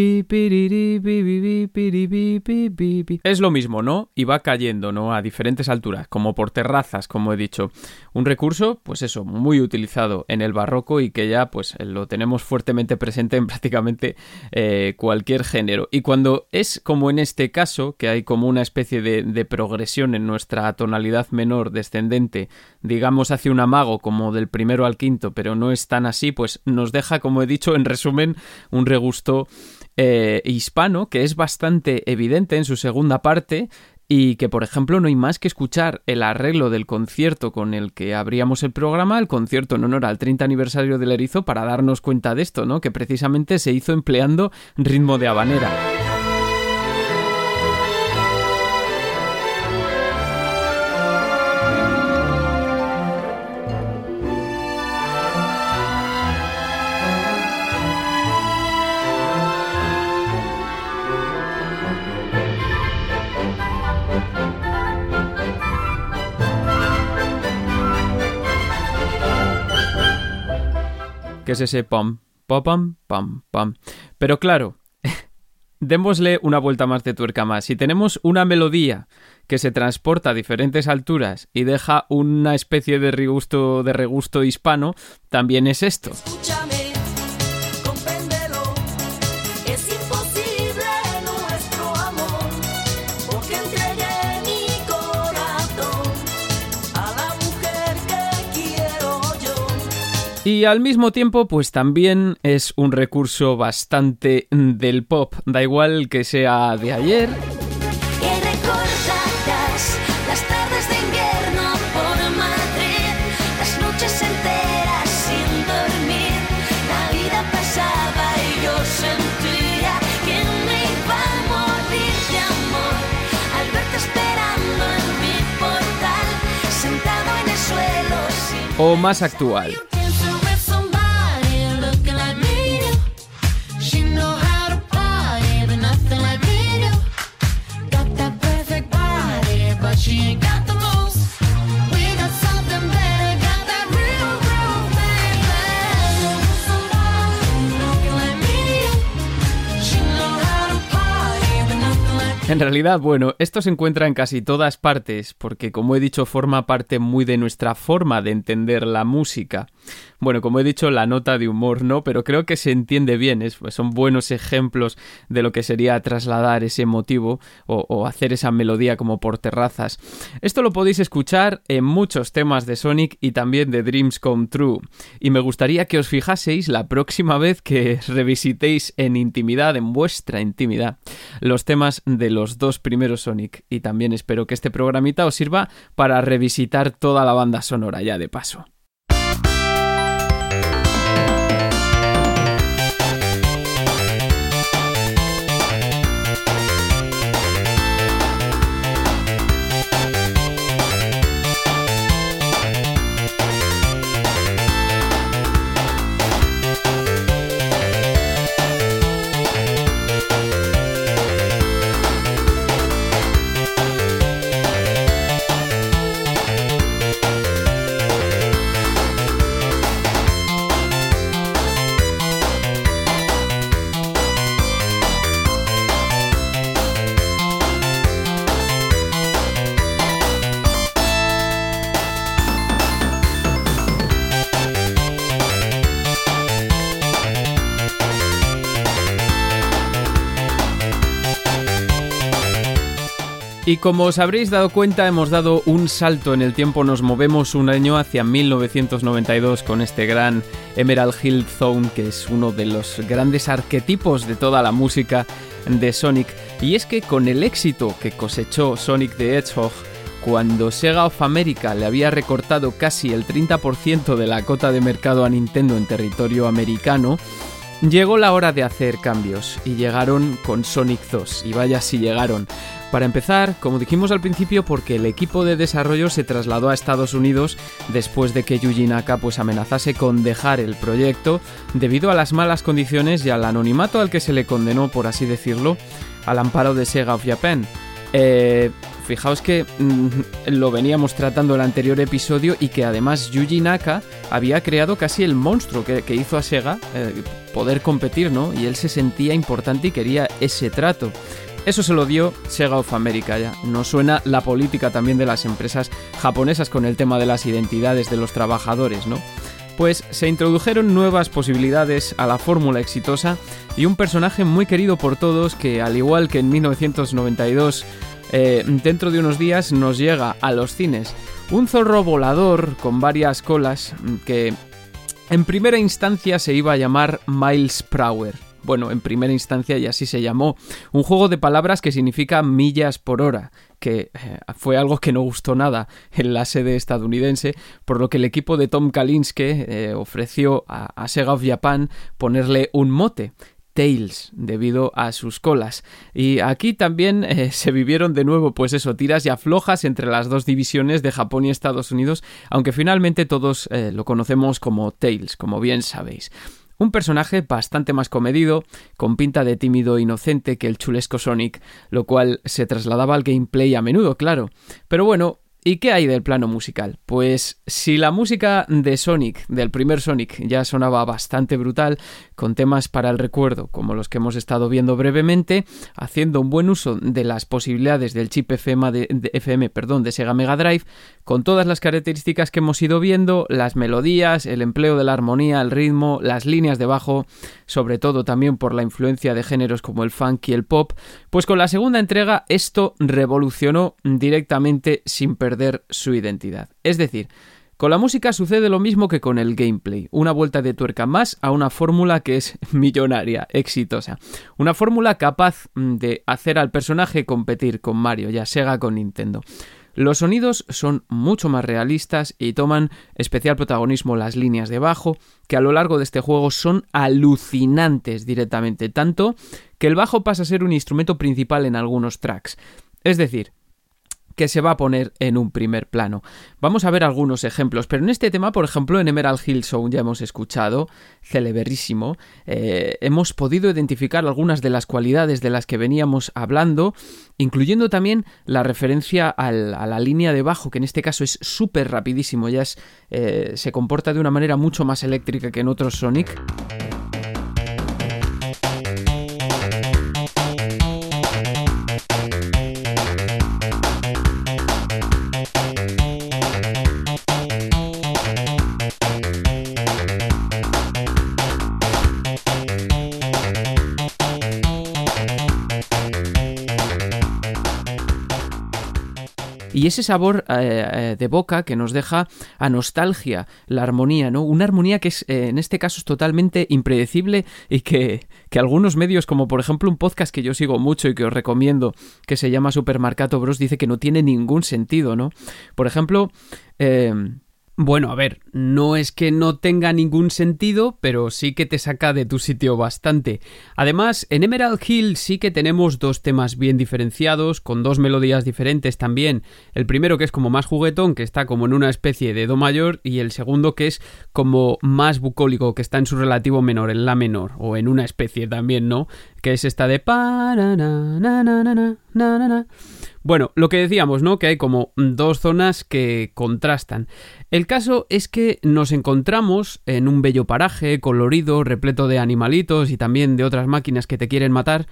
Es lo mismo, ¿no? Y va cayendo, ¿no? A diferentes alturas, como por terrazas, como he dicho. Un recurso, pues eso, muy utilizado en el barroco y que ya, pues, lo tenemos fuertemente presente en prácticamente eh, cualquier género. Y cuando es como en este caso, que hay como una especie de, de progresión en nuestra tonalidad menor descendente, digamos hacia un amago como del primero al quinto, pero no es tan así, pues nos deja, como he dicho, en resumen, un regusto Eh, hispano que es bastante evidente en su segunda parte y que, por ejemplo, no hay más que escuchar el arreglo del concierto con el que abríamos el programa, el concierto en honor al treinta aniversario del Erizo, para darnos cuenta de esto, ¿no? Que precisamente se hizo empleando ritmo de habanera. Que es ese pam, pam, pam, pam, pam. Pero claro, démosle una vuelta más de tuerca más. Si tenemos una melodía que se transporta a diferentes alturas y deja una especie de regusto, de regusto hispano, también es esto. Escúchame, compréndelo, es imposible nuestro amor, porque entregué mi corazón a la mujer que quiero yo. Y al mismo tiempo, pues también es un recurso bastante del pop, da igual que sea de ayer. Que recordarás las tardes de invierno por Madrid, las noches enteras sin dormir, la vida pasaba y yo sentía que me iba a morir de amor al verte esperando en mi portal, sentado en el suelo sin... O más actual. En realidad, bueno, esto se encuentra en casi todas partes, porque como he dicho, forma parte muy de nuestra forma de entender la música. Bueno, como he dicho, la nota de humor no, pero creo que se entiende bien, es, pues son buenos ejemplos de lo que sería trasladar ese motivo o, o hacer esa melodía como por terrazas. Esto lo podéis escuchar en muchos temas de Sonic y también de Dreams Come True, y me gustaría que os fijaseis la próxima vez que revisitéis en intimidad, en vuestra intimidad, los temas de los dos primeros Sonic, y también espero que este programita os sirva para revisitar toda la banda sonora ya de paso. Y como os habréis dado cuenta, hemos dado un salto en el tiempo, nos movemos un año hacia mil novecientos noventa y dos con este gran Emerald Hill Zone, que es uno de los grandes arquetipos de toda la música de Sonic. Y es que con el éxito que cosechó Sonic the Hedgehog, cuando Sega of America le había recortado casi el treinta por ciento de la cota de mercado a Nintendo en territorio americano, llegó la hora de hacer cambios, y llegaron con Sonic dos, y vaya si llegaron. Para empezar, como dijimos al principio, porque el equipo de desarrollo se trasladó a Estados Unidos después de que Yuji Naka pues amenazase con dejar el proyecto debido a las malas condiciones y al anonimato al que se le condenó, por así decirlo, al amparo de Sega of Japan. Eh, fijaos que mmm, lo veníamos tratando en el anterior episodio, y que además Yuji Naka había creado casi el monstruo que, que hizo a Sega eh, poder competir, ¿no? Y él se sentía importante y quería ese trato. Eso se lo dio Sega of America ya. Nos suena la política también de las empresas japonesas con el tema de las identidades de los trabajadores, ¿no? Pues se introdujeron nuevas posibilidades a la fórmula exitosa y un personaje muy querido por todos que, al igual que en mil novecientos noventa y dos, eh, dentro de unos días nos llega a los cines. Un zorro volador con varias colas que en primera instancia se iba a llamar Miles Prower. Bueno, en primera instancia y así se llamó. Un juego de palabras que significa millas por hora, que eh, fue algo que no gustó nada en la sede estadounidense, por lo que el equipo de Tom Kalinske eh, ofreció a, a Sega of Japan ponerle un mote, Tails, debido a sus colas. Y aquí también eh, se vivieron de nuevo, pues eso, tiras y aflojas entre las dos divisiones de Japón y Estados Unidos, aunque finalmente todos eh, lo conocemos como Tails, como bien sabéis. Un personaje bastante más comedido, con pinta de tímido e inocente que el chulesco Sonic, lo cual se trasladaba al gameplay a menudo, claro. Pero bueno, ¿Y qué hay del plano musical? Pues si la música de Sonic, del primer Sonic, ya sonaba bastante brutal, con temas para el recuerdo, como los que hemos estado viendo brevemente, haciendo un buen uso de las posibilidades del chip F M de, de, F M, perdón, de Sega Mega Drive, con todas las características que hemos ido viendo, las melodías, el empleo de la armonía, el ritmo, las líneas de bajo, sobre todo también por la influencia de géneros como el funk y el pop, pues con la segunda entrega esto revolucionó directamente sin perder perder su identidad. Es decir, con la música sucede lo mismo que con el gameplay, una vuelta de tuerca más a una fórmula que es millonaria, exitosa, una fórmula capaz de hacer al personaje competir con Mario, ya Sega con Nintendo. Los sonidos son mucho más realistas y toman especial protagonismo las líneas de bajo, que a lo largo de este juego son alucinantes directamente, tanto que el bajo pasa a ser un instrumento principal en algunos tracks. Es decir, que se va a poner en un primer plano. Vamos a ver algunos ejemplos, pero en este tema, por ejemplo, en Emerald Hill Zone ya hemos escuchado, celebrísimo, eh, hemos podido identificar algunas de las cualidades de las que veníamos hablando, incluyendo también la referencia al, a la línea de bajo, que en este caso es súper rapidísimo, ya es, eh, se comporta de una manera mucho más eléctrica que en otros Sonic. Y ese sabor eh, de boca que nos deja a nostalgia, la armonía, ¿no? Una armonía que es, eh, en este caso es totalmente impredecible y que, que algunos medios, como por ejemplo un podcast que yo sigo mucho y que os recomiendo, que se llama Supermarcato Bros, dice que no tiene ningún sentido, ¿no? Por ejemplo, eh, bueno, a ver, no es que no tenga ningún sentido, pero sí que te saca de tu sitio bastante. Además, en Emerald Hill sí que tenemos dos temas bien diferenciados, con dos melodías diferentes también. El primero que es como más juguetón, que está como en una especie de do mayor, y el segundo que es como más bucólico, que está en su relativo menor, en la menor, o en una especie también, ¿no? Que es esta de pa na na na na na na na na. Bueno, lo que decíamos, ¿no? Que hay como dos zonas que contrastan. El caso es que nos encontramos en un bello paraje, colorido, repleto de animalitos y también de otras máquinas que te quieren matar.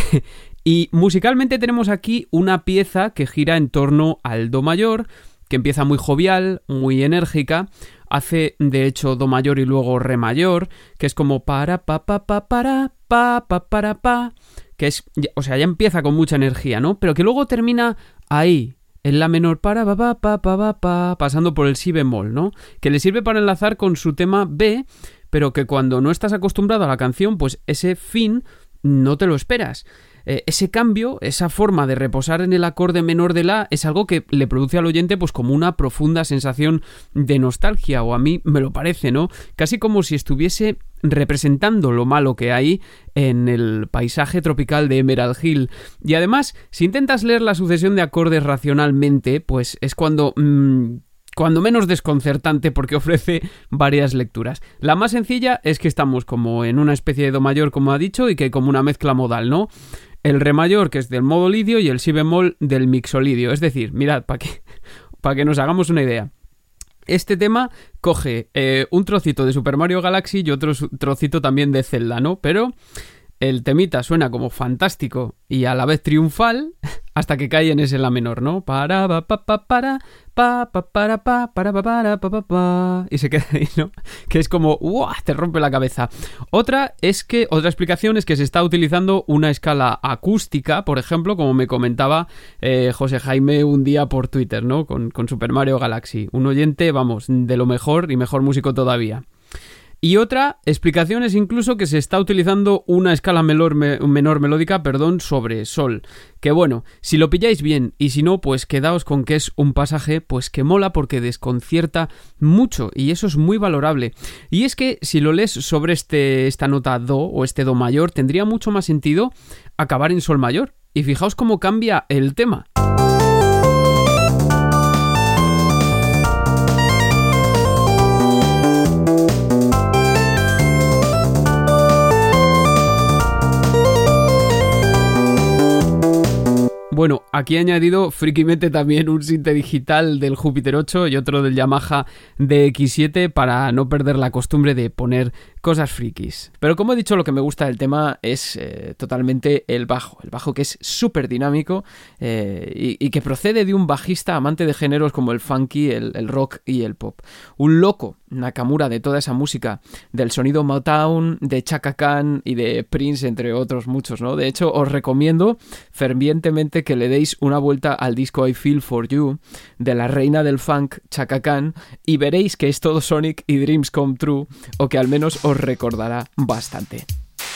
Y musicalmente tenemos aquí una pieza que gira en torno al do mayor, que empieza muy jovial, muy enérgica, hace de hecho do mayor y luego re mayor, que es como para pa pa pa para pa pa para pa, que es, o sea, ya empieza con mucha energía, ¿no? Pero que luego termina ahí, en la menor para pa pa pa pa pa, pa pasando por el si bemol, ¿no? Que le sirve para enlazar con su tema B, pero que cuando no estás acostumbrado a la canción, pues ese fin no te lo esperas. Eh, ese cambio, esa forma de reposar en el acorde menor de la es algo que le produce al oyente pues como una profunda sensación de nostalgia, o a mí me lo parece, ¿no? Casi como si estuviese representando lo malo que hay en el paisaje tropical de Emerald Hill. Y además, si intentas leer la sucesión de acordes racionalmente, pues es cuando... Mmm, cuando menos desconcertante, porque ofrece varias lecturas. La más sencilla es que estamos como en una especie de do mayor, como ha dicho, y que como una mezcla modal, ¿no? El re mayor, que es del modo lidio, y el si bemol del mixolidio. Es decir, mirad, para que, para que nos hagamos una idea. Este tema coge eh, un trocito de Super Mario Galaxy y otro trocito también de Zelda, ¿no? Pero el temita suena como fantástico y a la vez triunfal hasta que cae en ese la menor, ¿no? Para pa pa pa para pa pa para pa para pa para pa pa pa y se queda ahí, ¿no? Que es como ¡guau! Te rompe la cabeza. Otra es que otra explicación es que se está utilizando una escala acústica, por ejemplo, como me comentaba eh, José Jaime un día por Twitter, ¿no? Con, con Super Mario Galaxy. Un oyente, vamos, de lo mejor y mejor músico todavía. Y otra explicación es incluso que se está utilizando una escala menor, me, menor melódica, perdón, sobre sol. Que bueno, si lo pilláis bien y si no, pues quedaos con que es un pasaje pues que mola porque desconcierta mucho y eso es muy valorable. Y es que si lo lees sobre este, esta nota do o este do mayor, tendría mucho más sentido acabar en sol mayor. Y fijaos cómo cambia el tema. Bueno, aquí he añadido frikimente también un sinte digital del Júpiter ocho y otro del Yamaha D X siete para no perder la costumbre de poner cosas frikis. Pero como he dicho, lo que me gusta del tema es eh, totalmente el bajo. El bajo que es súper dinámico eh, y, y que procede de un bajista amante de géneros como el funky, el, el rock y el pop. Un loco Nakamura de toda esa música, del sonido Motown, de Chaka Khan y de Prince, entre otros muchos, ¿no? De hecho, os recomiendo fervientemente que le deis una vuelta al disco I Feel For You de la reina del funk, Chaka Khan, y veréis que es todo Sonic y Dreams Come True, o que al menos os recordará bastante.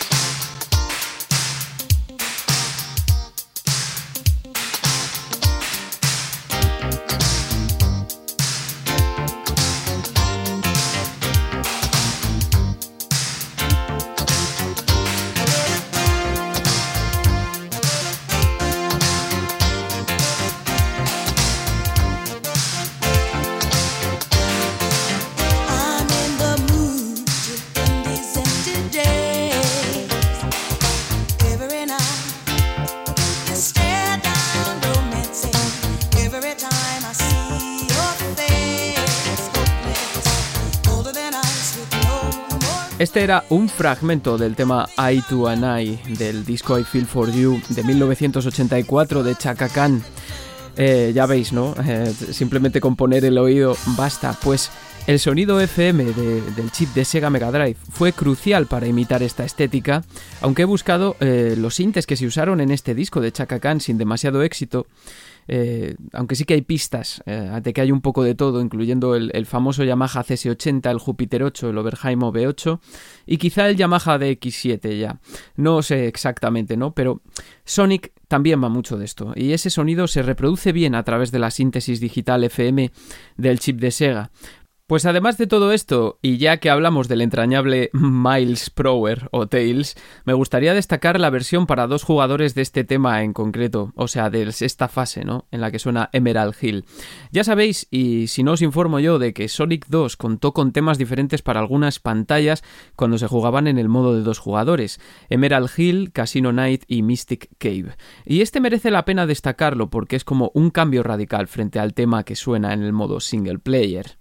Este era un fragmento del tema Eye to an Eye del disco I Feel For You de mil novecientos ochenta y cuatro de Chaka Khan. Eh, ya veis, ¿no? Eh, simplemente con poner el oído basta. Pues el sonido F M de, del chip de Sega Mega Drive fue crucial para imitar esta estética, aunque he buscado eh, los sintes que se usaron en este disco de Chaka Khan sin demasiado éxito. Eh, aunque sí que hay pistas eh, de que hay un poco de todo, incluyendo el, el famoso Yamaha C S ochenta, el Júpiter ocho, el Oberheim O V ocho y quizá el Yamaha D X siete ya. No sé exactamente, ¿no? Pero Sonic también va mucho de esto, y ese sonido se reproduce bien a través de la síntesis digital F M del chip de Sega. Pues además de todo esto, y ya que hablamos del entrañable Miles Prower o Tails, me gustaría destacar la versión para dos jugadores de este tema en concreto, o sea, de esta fase, ¿no?, en la que suena Emerald Hill. Ya sabéis, y si no os informo yo, de que Sonic dos contó con temas diferentes para algunas pantallas cuando se jugaban en el modo de dos jugadores: Emerald Hill, Casino Night y Mystic Cave. Y este merece la pena destacarlo porque es como un cambio radical frente al tema que suena en el modo single player.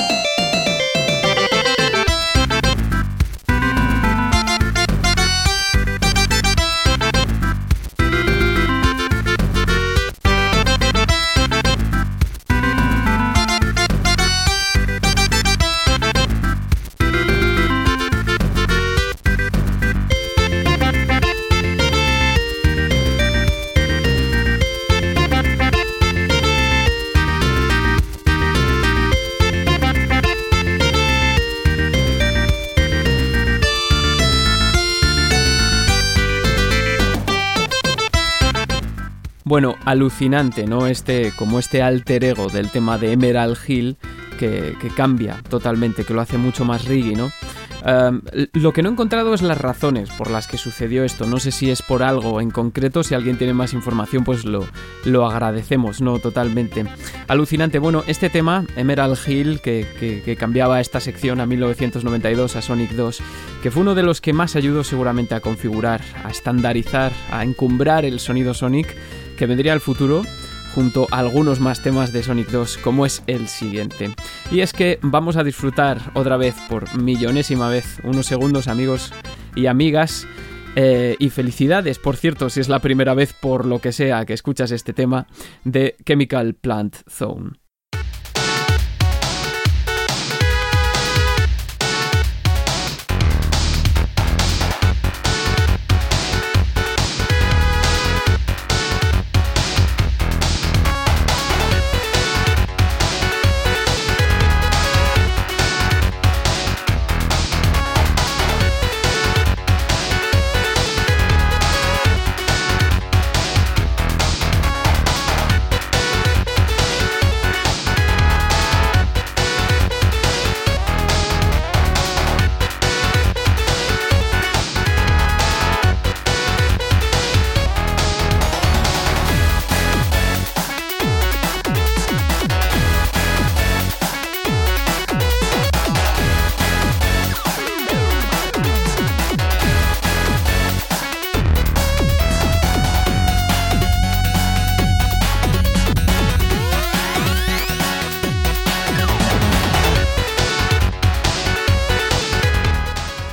Bueno, alucinante, ¿no? Este, como este alter ego del tema de Emerald Hill que, que cambia totalmente, que lo hace mucho más reggae, ¿no? Um, lo que no he encontrado es las razones por las que sucedió esto. No sé si es por algo en concreto. Si alguien tiene más información, pues lo, lo agradecemos, ¿no? Totalmente. Alucinante. Bueno, este tema, Emerald Hill, que, que, que cambiaba esta sección a mil novecientos noventa y dos, a Sonic dos, que fue uno de los que más ayudó seguramente a configurar, a estandarizar, a encumbrar el sonido Sonic que vendría al futuro, junto a algunos más temas de Sonic dos, como es el siguiente. Y es que vamos a disfrutar otra vez, por millonésima vez, unos segundos, amigos y amigas, eh, y felicidades, por cierto, si es la primera vez, por lo que sea, que escuchas este tema, de Chemical Plant Zone.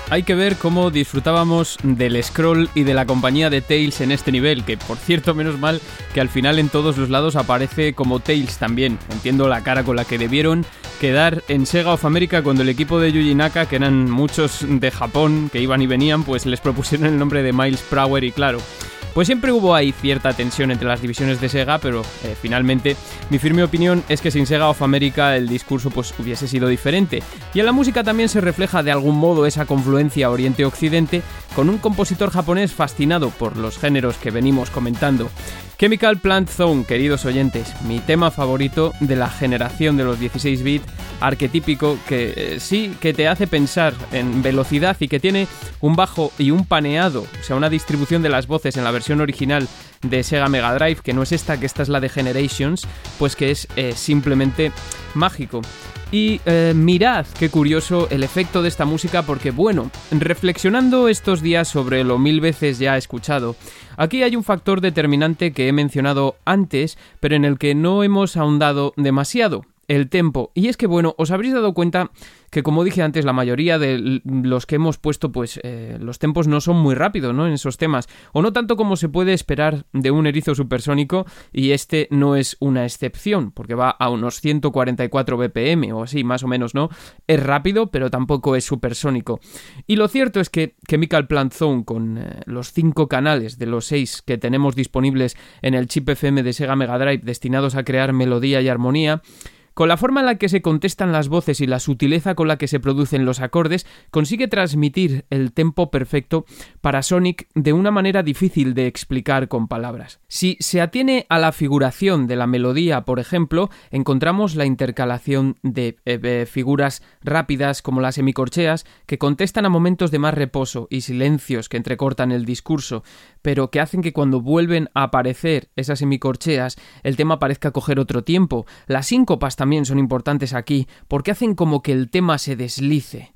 Hay que ver cómo disfrutábamos del scroll y de la compañía de Tails en este nivel, que por cierto, menos mal que al final en todos los lados aparece como Tails también. Entiendo la cara con la que debieron quedar en Sega of America cuando el equipo de Yuji Naka, que eran muchos de Japón, que iban y venían, pues les propusieron el nombre de Miles Prower y claro... Pues siempre hubo ahí cierta tensión entre las divisiones de Sega, pero eh, finalmente mi firme opinión es que sin Sega of America el discurso pues hubiese sido diferente. Y en la música también se refleja de algún modo esa confluencia Oriente-Occidente con un compositor japonés fascinado por los géneros que venimos comentando. Chemical Plant Zone, queridos oyentes, mi tema favorito de la generación de los dieciséis bit, arquetípico, que eh, sí, que te hace pensar en velocidad y que tiene un bajo y un paneado, o sea, una distribución de las voces en la versión original de Sega Mega Drive, que no es esta, que esta es la de Generations, pues que es eh, simplemente mágico. Y eh, mirad qué curioso el efecto de esta música porque, bueno, reflexionando estos días sobre lo mil veces ya escuchado, aquí hay un factor determinante que he mencionado antes, pero en el que no hemos ahondado demasiado. El tempo. Y es que, bueno, os habréis dado cuenta que, como dije antes, la mayoría de los que hemos puesto, pues eh, los tempos no son muy rápidos, ¿no? En esos temas. O no tanto como se puede esperar de un erizo supersónico, y este no es una excepción, porque va a unos ciento cuarenta y cuatro B P M o así, más o menos, ¿no? Es rápido, pero tampoco es supersónico. Y lo cierto es que Chemical Plant Zone, con eh, los cinco canales de los seis que tenemos disponibles en el chip F M de Sega Mega Drive destinados a crear melodía y armonía, con la forma en la que se contestan las voces y la sutileza con la que se producen los acordes, consigue transmitir el tempo perfecto para Sonic de una manera difícil de explicar con palabras. Si se atiene a la figuración de la melodía, por ejemplo, encontramos la intercalación de eh, figuras rápidas como las semicorcheas que contestan a momentos de más reposo y silencios que entrecortan el discurso, pero que hacen que cuando vuelven a aparecer esas semicorcheas el tema parezca coger otro tiempo. Las síncopas también también son importantes aquí, porque hacen como que el tema se deslice.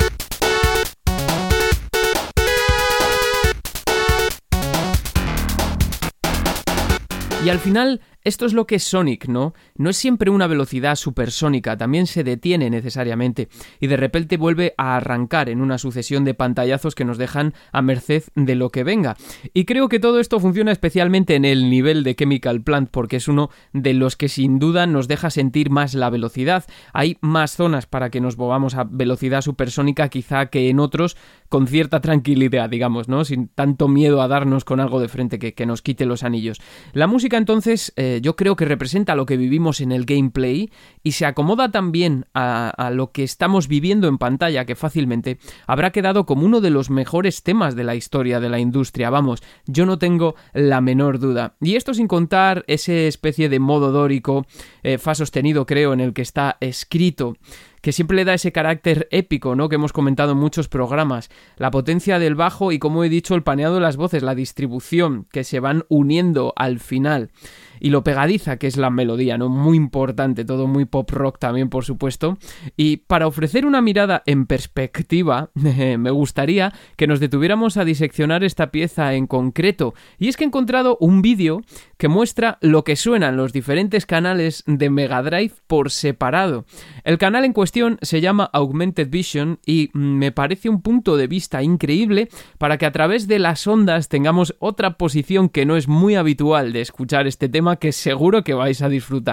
Y al final, esto es lo que es Sonic, ¿no? No es siempre una velocidad supersónica, también se detiene necesariamente y de repente vuelve a arrancar en una sucesión de pantallazos que nos dejan a merced de lo que venga. Y creo que todo esto funciona especialmente en el nivel de Chemical Plant, porque es uno de los que sin duda nos deja sentir más la velocidad. Hay más zonas para que nos movamos a velocidad supersónica quizá que en otros con cierta tranquilidad, digamos, ¿no? Sin tanto miedo a darnos con algo de frente que, que nos quite los anillos. La música entonces eh, yo creo que representa lo que vivimos en el gameplay y se acomoda también a, a lo que estamos viviendo en pantalla, que fácilmente habrá quedado como uno de los mejores temas de la historia de la industria. Vamos, yo no tengo la menor duda. Y esto sin contar ese especie de modo dórico, eh, fa sostenido creo, en el que está escrito, que siempre le da ese carácter épico, ¿no? Que hemos comentado en muchos programas. La potencia del bajo y, como he dicho, el paneado de las voces, la distribución, que se van uniendo al final. Y lo pegadiza que es la melodía, ¿no? Muy importante, todo muy pop rock también, por supuesto. Y para ofrecer una mirada en perspectiva, me gustaría que nos detuviéramos a diseccionar esta pieza en concreto. Y es que he encontrado un vídeo que muestra lo que suenan los diferentes canales de Mega Drive por separado. El canal en cuestión se llama Augmented Vision y me parece un punto de vista increíble para que a través de las ondas tengamos otra posición que no es muy habitual de escuchar este tema, que seguro que vais a disfrutar.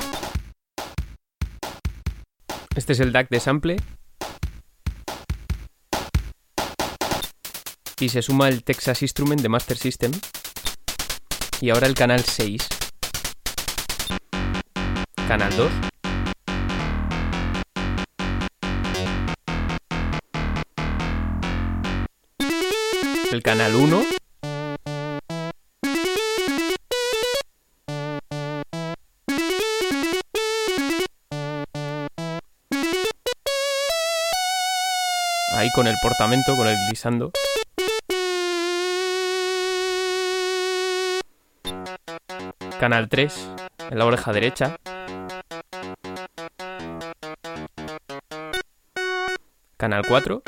Este es el D A C de sample. Y se suma el Texas Instrument de Master System. Y ahora el canal seis. Canal dos. El canal uno. Ahí con el portamento, con el glissando. Canal tres, en la oreja derecha. Canal cuatro.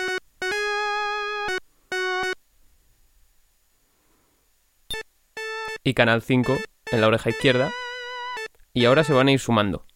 Y canal cinco, en la oreja izquierda. Y ahora se van a ir sumando.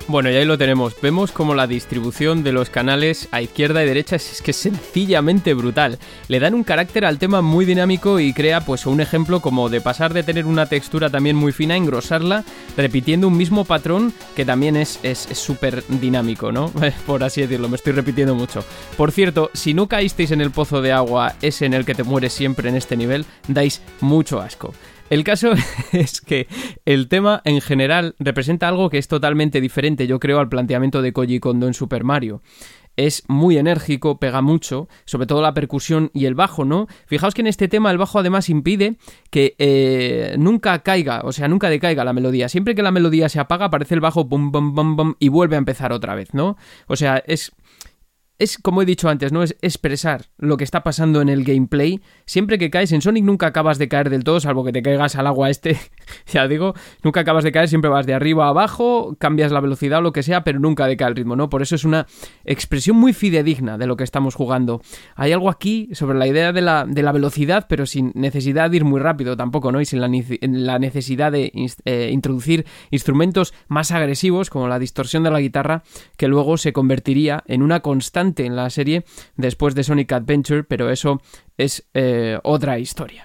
Bueno, y ahí lo tenemos. Vemos como la distribución de los canales a izquierda y derecha es, es que es sencillamente brutal. Le dan un carácter al tema muy dinámico y crea pues un ejemplo como de pasar de tener una textura también muy fina a engrosarla, repitiendo un mismo patrón que también es súper dinámico, ¿no? Por así decirlo, me estoy repitiendo mucho. Por cierto, si no caísteis en el pozo de agua ese en el que te mueres siempre en este nivel, dais mucho asco. El caso es que el tema en general representa algo que es totalmente diferente, yo creo, al planteamiento de Koji Kondo en Super Mario. Es muy enérgico, pega mucho, sobre todo la percusión y el bajo, ¿no? Fijaos que en este tema el bajo además impide que eh, nunca caiga, o sea, nunca decaiga la melodía. Siempre que la melodía se apaga aparece el bajo bum, bum, bum, bum, y vuelve a empezar otra vez, ¿no? O sea, es... Es, como he dicho antes, ¿no? Es expresar lo que está pasando en el gameplay. Siempre que caes en Sonic nunca acabas de caer del todo, salvo que te caigas al agua este, ya digo, nunca acabas de caer, siempre vas de arriba a abajo, cambias la velocidad o lo que sea, pero nunca decae el ritmo, ¿no? Por eso es una expresión muy fidedigna de lo que estamos jugando. Hay algo aquí sobre la idea de la, de la velocidad, pero sin necesidad de ir muy rápido tampoco, ¿no? Y sin la, la necesidad de eh, introducir instrumentos más agresivos, como la distorsión de la guitarra, que luego se convertiría en una constante en la serie después de Sonic Adventure, pero eso es eh, otra historia.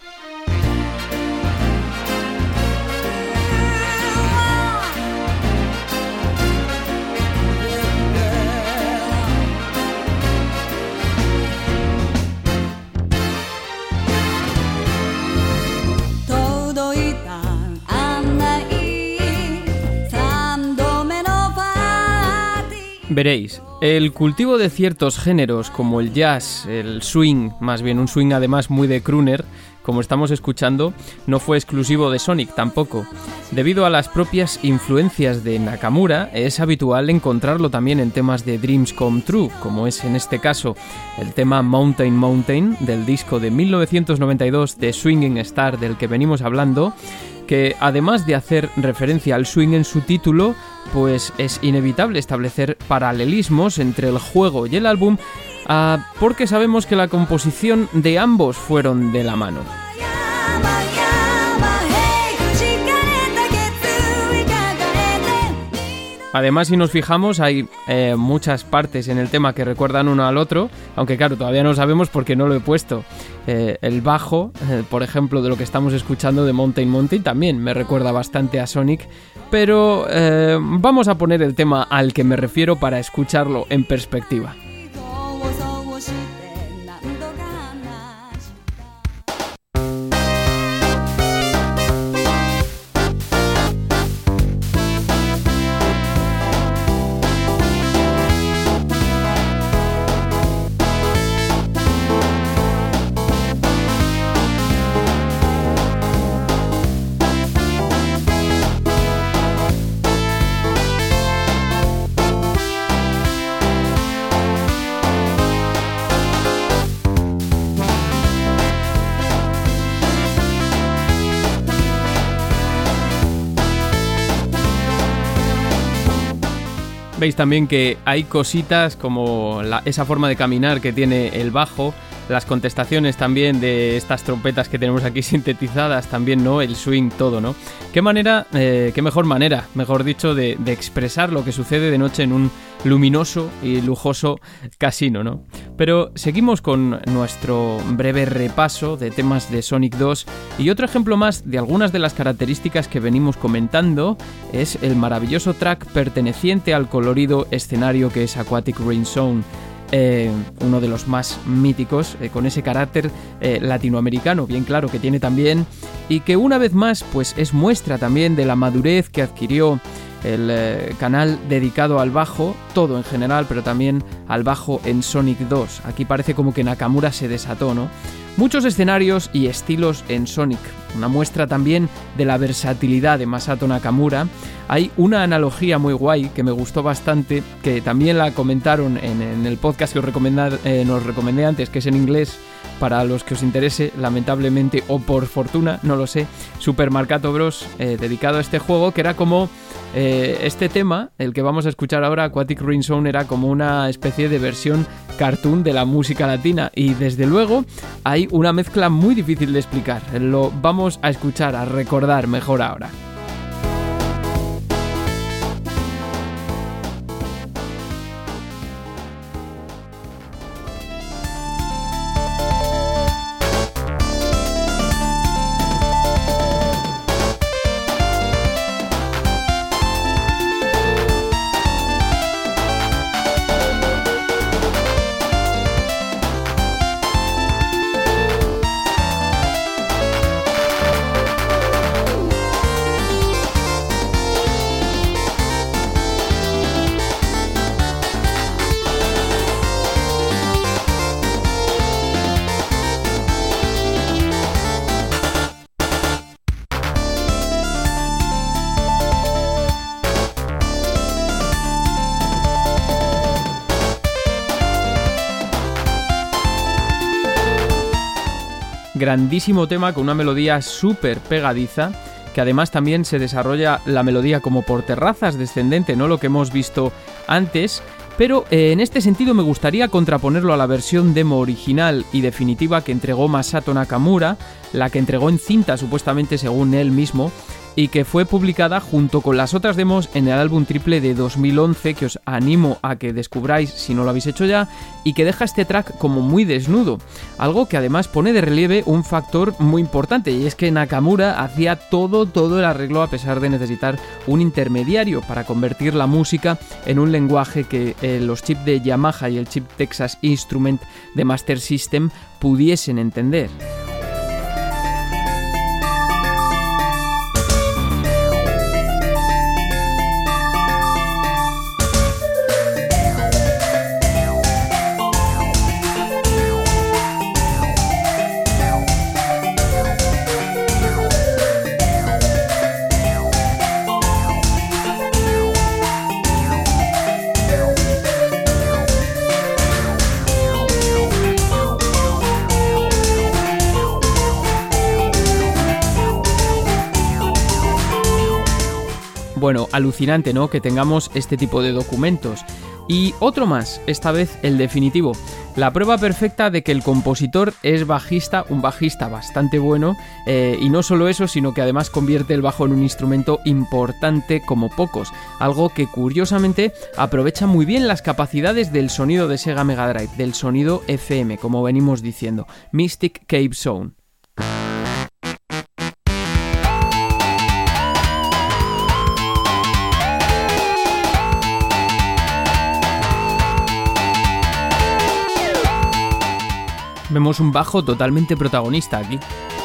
Veréis, el cultivo de ciertos géneros como el jazz, el swing, más bien un swing además muy de crooner, como estamos escuchando, no fue exclusivo de Sonic tampoco. Debido a las propias influencias de Nakamura, es habitual encontrarlo también en temas de Dreams Come True, como es en este caso el tema Mountain Mountain del disco de mil novecientos noventa y dos de Swinging Star del que venimos hablando, que además de hacer referencia al swing en su título, pues es inevitable establecer paralelismos entre el juego y el álbum, uh, porque sabemos que la composición de ambos fueron de la mano. Además, si nos fijamos, hay eh, muchas partes en el tema que recuerdan uno al otro, aunque claro, todavía no sabemos porque no lo he puesto. Eh, el bajo, eh, por ejemplo, de lo que estamos escuchando de Mountain Mountain, también me recuerda bastante a Sonic, pero eh, vamos a poner el tema al que me refiero para escucharlo en perspectiva. Veis también que hay cositas como la, esa forma de caminar que tiene el bajo, las contestaciones también de estas trompetas que tenemos aquí sintetizadas, también, ¿no? El swing, todo, ¿no? Qué manera, eh, qué mejor manera, mejor dicho, de, de expresar lo que sucede de noche en un luminoso y lujoso casino, ¿no? Pero seguimos con nuestro breve repaso de temas de Sonic dos y otro ejemplo más de algunas de las características que venimos comentando es el maravilloso track perteneciente al colorido escenario que es Aquatic Rain Zone. Eh, uno de los más míticos, eh, con ese carácter eh, latinoamericano, bien claro que tiene también, y que una vez más pues es muestra también de la madurez que adquirió el eh, canal dedicado al bajo, todo en general, pero también al bajo en Sonic dos. Aquí parece como que Nakamura se desató, ¿no? Muchos escenarios y estilos en Sonic, una muestra también de la versatilidad de Masato Nakamura. Hay una analogía muy guay que me gustó bastante, que también la comentaron en, en el podcast que os recomendad, eh, nos recomendé antes, que es en inglés, para los que os interese, lamentablemente, o por fortuna, no lo sé, Super Marcato Bros, eh, dedicado a este juego, que era como eh, este tema, el que vamos a escuchar ahora, Aquatic Rain Zone, era como una especie de versión cartoon de la música latina, y desde luego hay una mezcla muy difícil de explicar. Lo vamos a escuchar, a recordar mejor ahora. grandísimo tema con una melodía súper pegadiza, que además también se desarrolla la melodía como por terrazas descendente, no lo que hemos visto antes, pero eh, en este sentido me gustaría contraponerlo a la versión demo original y definitiva que entregó Masato Nakamura, la que entregó en cinta supuestamente según él mismo, y que fue publicada junto con las otras demos en el álbum triple de dos mil once, que os animo a que descubráis si no lo habéis hecho ya, y que deja este track como muy desnudo, algo que además pone de relieve un factor muy importante, y es que Nakamura hacía todo, todo el arreglo a pesar de necesitar un intermediario para convertir la música en un lenguaje que eh, los chips de Yamaha y el chip Texas Instrument de Master System pudiesen entender. Bueno, alucinante, ¿no?, que tengamos este tipo de documentos. Y otro más, esta vez el definitivo. La prueba perfecta de que el compositor es bajista, un bajista bastante bueno, eh, y no solo eso, sino que además convierte el bajo en un instrumento importante como pocos, algo que curiosamente aprovecha muy bien las capacidades del sonido de Sega Mega Drive, del sonido F M, como venimos diciendo, Mystic Cave Zone. Vemos un bajo totalmente protagonista aquí.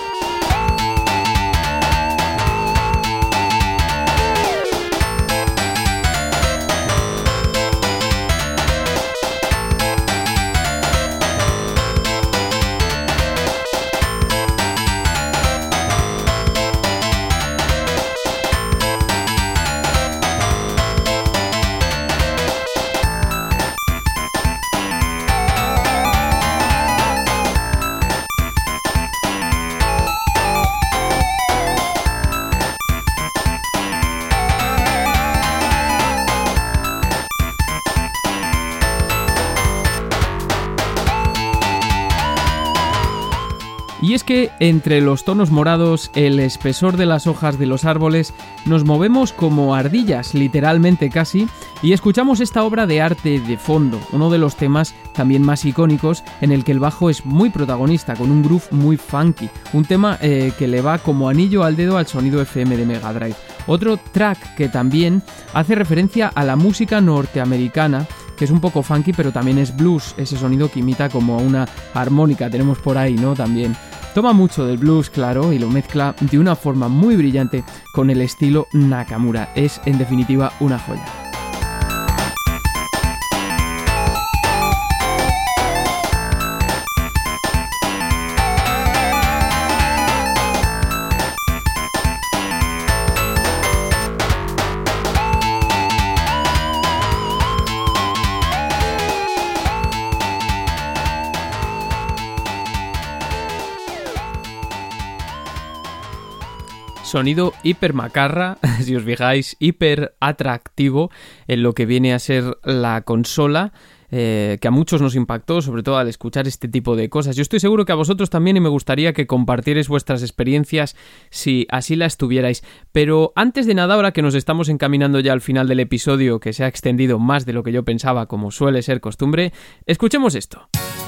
Y es que entre los tonos morados, el espesor de las hojas de los árboles, nos movemos como ardillas, literalmente casi, y escuchamos esta obra de arte de fondo, uno de los temas también más icónicos en el que el bajo es muy protagonista, con un groove muy funky, un tema eh, que le va como anillo al dedo al sonido F M de Mega Drive. Otro track que también hace referencia a la música norteamericana, que es un poco funky, pero también es blues, ese sonido que imita como una armónica, tenemos por ahí, ¿no? También toma mucho del blues, claro, y lo mezcla de una forma muy brillante con el estilo Nakamura. Es, en definitiva, una joya. Sonido hiper macarra, si os fijáis, hiper atractivo en lo que viene a ser la consola, eh, que a muchos nos impactó, sobre todo al escuchar este tipo de cosas. Yo estoy seguro que a vosotros también, y me gustaría que compartierais vuestras experiencias si así las tuvierais. Pero antes de nada, ahora que nos estamos encaminando ya al final del episodio, que se ha extendido más de lo que yo pensaba, como suele ser costumbre, escuchemos esto.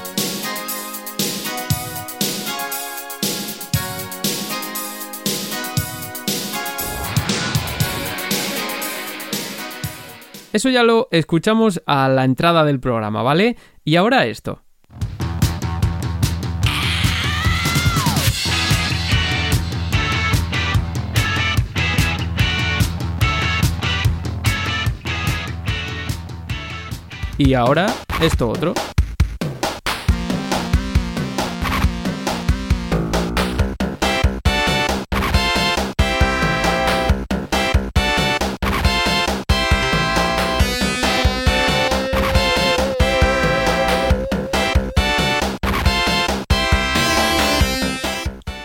Eso ya lo escuchamos a la entrada del programa, ¿vale? Y ahora esto. Y ahora esto otro.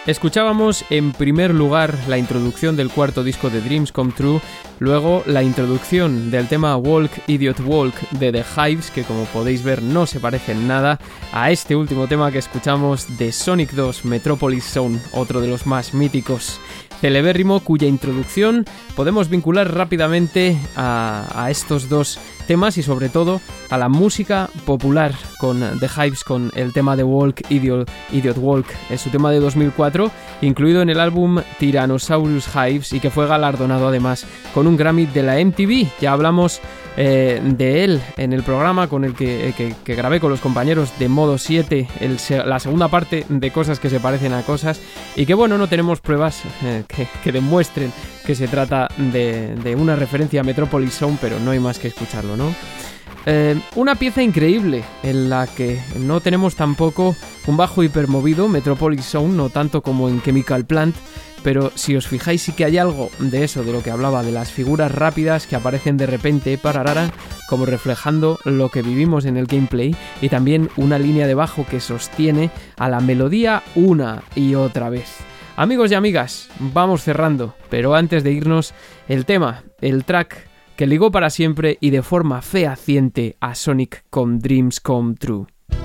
Escuchábamos en primer lugar la introducción del cuarto disco de Dreams Come True, luego la introducción del tema Walk Idiot Walk de The Hives, que como podéis ver no se parece en nada a este último tema que escuchamos de Sonic dos Metropolis Zone, otro de los más míticos. Celebérrimo, cuya introducción podemos vincular rápidamente a, a estos dos temas y sobre todo a la música popular con The Hives, con el tema de Walk Idiot, Idiot Walk, es su tema de dos mil cuatro, incluido en el álbum Tyrannosaurus Hives y que fue galardonado además con un Grammy de la M T V. Ya hablamos eh, de él en el programa con el que, que, que grabé con los compañeros de Modo siete, el, la segunda parte de Cosas que se parecen a cosas, y que bueno, no tenemos pruebas eh, que, que demuestren que se trata de, de una referencia a Metropolis Zone, pero no hay más que escucharlo, ¿no? Eh, una pieza increíble en la que no tenemos tampoco un bajo hipermovido, Metropolis Zone, no tanto como en Chemical Plant, pero si os fijáis sí que hay algo de eso, de lo que hablaba, de las figuras rápidas que aparecen de repente, pararara, como reflejando lo que vivimos en el gameplay, y también una línea de bajo que sostiene a la melodía una y otra vez. Amigos y amigas, vamos cerrando, pero antes de irnos, el tema, el track que ligó para siempre y de forma fehaciente a Sonic con Dreams Come True.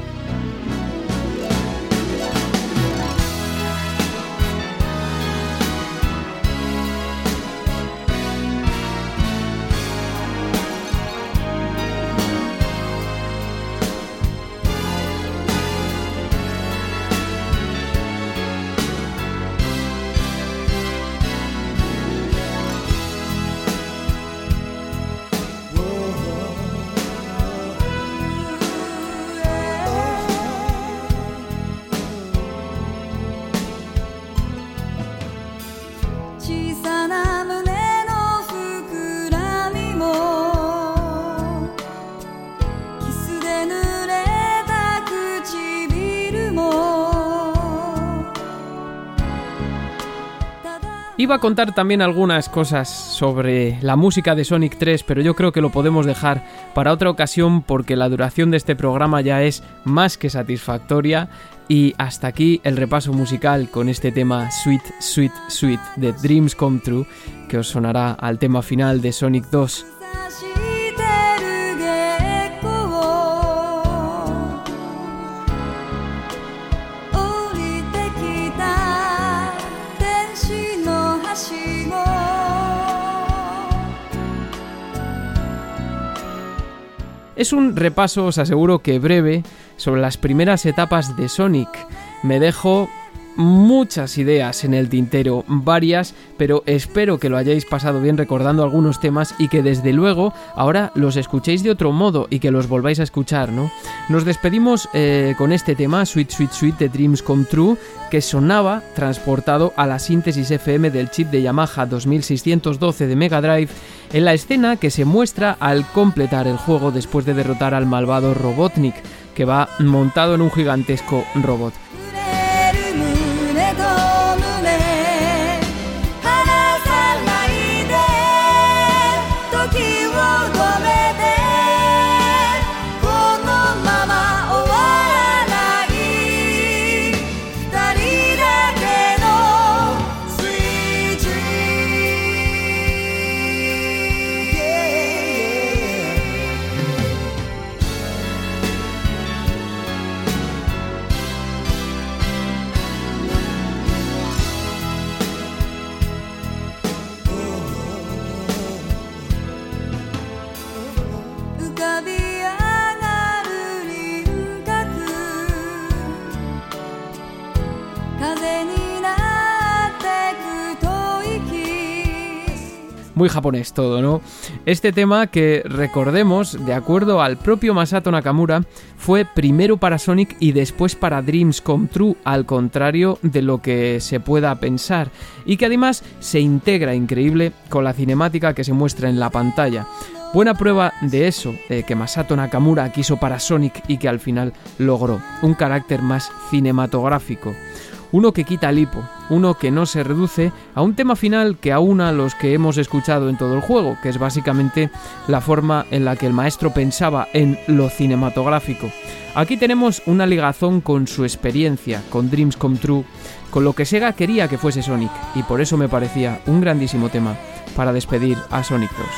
Iba a contar también algunas cosas sobre la música de Sonic tres, pero yo creo que lo podemos dejar para otra ocasión porque la duración de este programa ya es más que satisfactoria. Y hasta aquí el repaso musical con este tema Sweet, Sweet, Sweet de Dreams Come True, que os sonará al tema final de Sonic dos. Es un repaso, os aseguro que breve, sobre las primeras etapas de Sonic. Me dejo muchas ideas en el tintero, varias, pero espero que lo hayáis pasado bien recordando algunos temas y que desde luego ahora los escuchéis de otro modo y que los volváis a escuchar, ¿no? Nos despedimos eh, con este tema, Sweet Sweet Sweet de Dreams Come True, que sonaba transportado a la síntesis F M del chip de Yamaha dos mil seiscientos doce de Mega Drive, en la escena que se muestra al completar el juego después de derrotar al malvado Robotnik, que va montado en un gigantesco robot. Muy japonés todo, ¿no? Este tema que, recordemos, de acuerdo al propio Masato Nakamura, fue primero para Sonic y después para Dreams Come True, al contrario de lo que se pueda pensar, y que además se integra increíble con la cinemática que se muestra en la pantalla. Buena prueba de eso, eh, que Masato Nakamura quiso para Sonic y que al final logró un carácter más cinematográfico. uno que quita el hipo, uno que no se reduce a un tema final que aúna los que hemos escuchado en todo el juego, que es básicamente la forma en la que el maestro pensaba en lo cinematográfico. Aquí tenemos una ligazón con su experiencia, con Dreams Come True, con lo que Sega quería que fuese Sonic, y por eso me parecía un grandísimo tema para despedir a Sonic dos.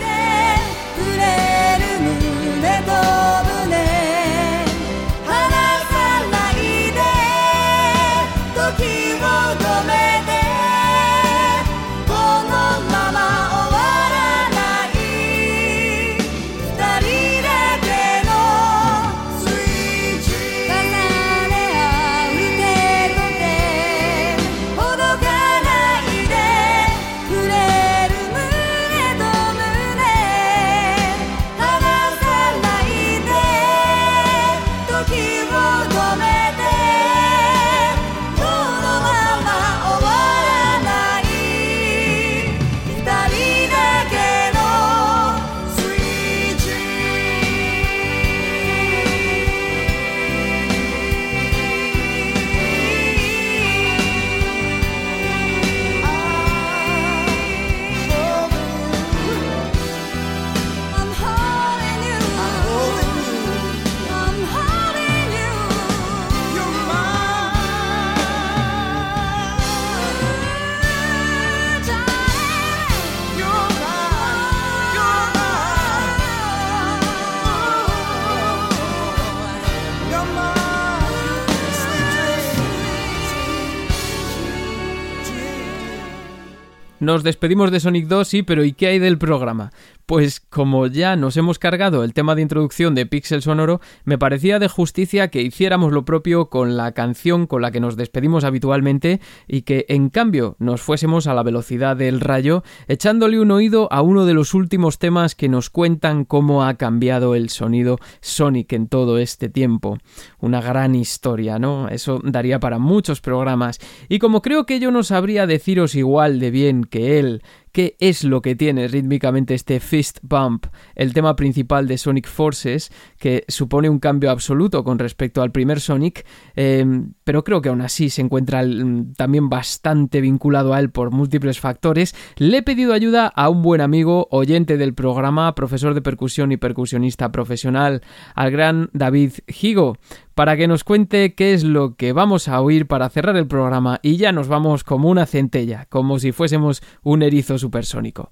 Nos despedimos de Sonic dos, sí, pero ¿y qué hay del programa? Pues como ya nos hemos cargado el tema de introducción de Pixel Sonoro, me parecía de justicia que hiciéramos lo propio con la canción con la que nos despedimos habitualmente y que en cambio nos fuésemos a la velocidad del rayo, echándole un oído a uno de los últimos temas que nos cuentan cómo ha cambiado el sonido Sonic en todo este tiempo. Una gran historia, ¿no? Eso daría para muchos programas. Y como creo que yo no sabría deciros igual de bien que él qué es lo que tiene rítmicamente este Fist Bump, el tema principal de Sonic Forces, que supone un cambio absoluto con respecto al primer Sonic, eh, pero creo que aún así se encuentra también bastante vinculado a él por múltiples factores. Le he pedido ayuda a un buen amigo, oyente del programa, profesor de percusión y percusionista profesional, al gran David Higo, para que nos cuente qué es lo que vamos a oír para cerrar el programa, y ya nos vamos como una centella, como si fuésemos un erizo supersónico.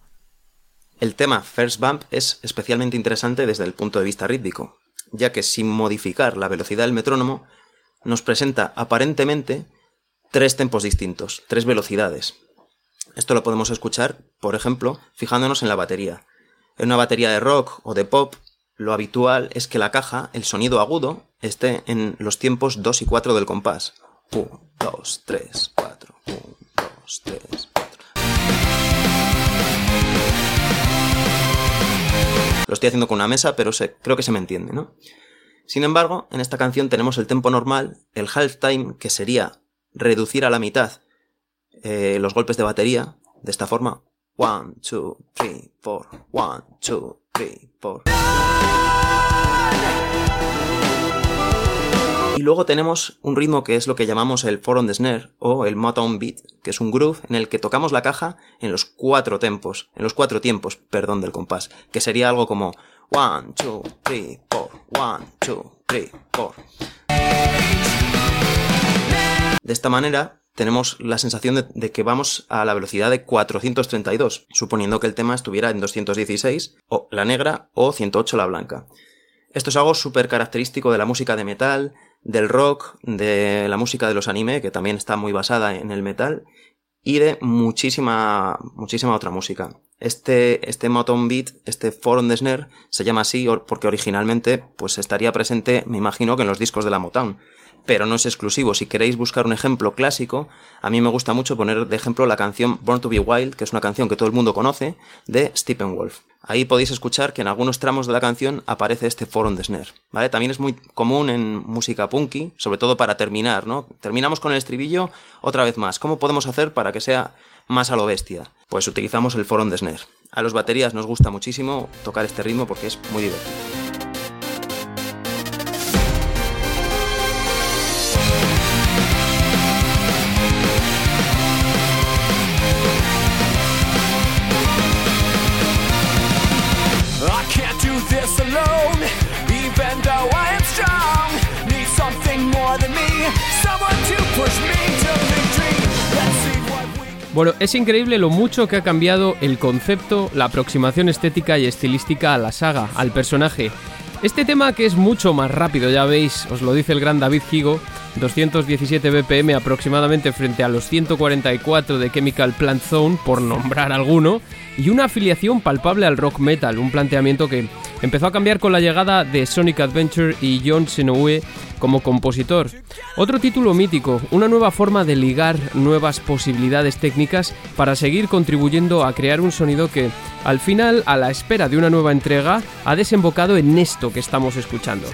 El tema First Bump es especialmente interesante desde el punto de vista rítmico, ya que sin modificar la velocidad del metrónomo, nos presenta aparentemente tres tempos distintos, tres velocidades. Esto lo podemos escuchar, por ejemplo, fijándonos en la batería. En una batería de rock o de pop, lo habitual es que la caja, el sonido agudo, esté en los tiempos dos y cuatro del compás. uno, dos, tres, cuatro, uno, dos, tres, cuatro. Lo estoy haciendo con una mesa, pero se, creo que se me entiende, ¿no? Sin embargo, en esta canción tenemos el tempo normal, el halftime, que sería reducir a la mitad eh, los golpes de batería, de esta forma. uno, dos, tres, cuatro, uno, dos, tres, cuatro. Y luego tenemos un ritmo que es lo que llamamos el four on the snare o el Motown beat, que es un groove en el que tocamos la caja en los cuatro tempos, en los cuatro tiempos, perdón, del compás, que sería algo como uno, dos, tres, cuatro, uno, dos, tres, cuatro. De esta manera tenemos la sensación de, de que vamos a la velocidad de cuatrocientos treinta y dos, suponiendo que el tema estuviera en doscientos dieciséis, o la negra, o ciento ocho la blanca. Esto es algo súper característico de la música de metal, del rock, de la música de los anime, que también está muy basada en el metal, y de muchísima, muchísima otra música. Este, este Motown beat, este four on the snare, se llama así porque originalmente pues estaría presente, me imagino, que en los discos de la Motown. Pero no es exclusivo. Si queréis buscar un ejemplo clásico, a mí me gusta mucho poner de ejemplo la canción Born to be Wild, que es una canción que todo el mundo conoce, de Steppenwolf. Ahí podéis escuchar que en algunos tramos de la canción aparece este four on the snare, ¿vale? También es muy común en música punky, sobre todo para terminar, ¿no? Terminamos con el estribillo otra vez más. ¿Cómo podemos hacer para que sea más a lo bestia? Pues utilizamos el four on the snare. A los baterías nos gusta muchísimo tocar este ritmo porque es muy divertido. Bueno, es increíble lo mucho que ha cambiado el concepto, la aproximación estética y estilística a la saga, al personaje. Este tema, que es mucho más rápido, ya veis, os lo dice el gran David Higo, doscientos diecisiete B P M aproximadamente frente a los ciento cuarenta y cuatro de Chemical Plant Zone, por nombrar alguno, y una afiliación palpable al rock metal, un planteamiento que empezó a cambiar con la llegada de Sonic Adventure y John Senoue como compositor. Otro título mítico, una nueva forma de ligar nuevas posibilidades técnicas para seguir contribuyendo a crear un sonido que, al final, a la espera de una nueva entrega, ha desembocado en esto que estamos escuchando.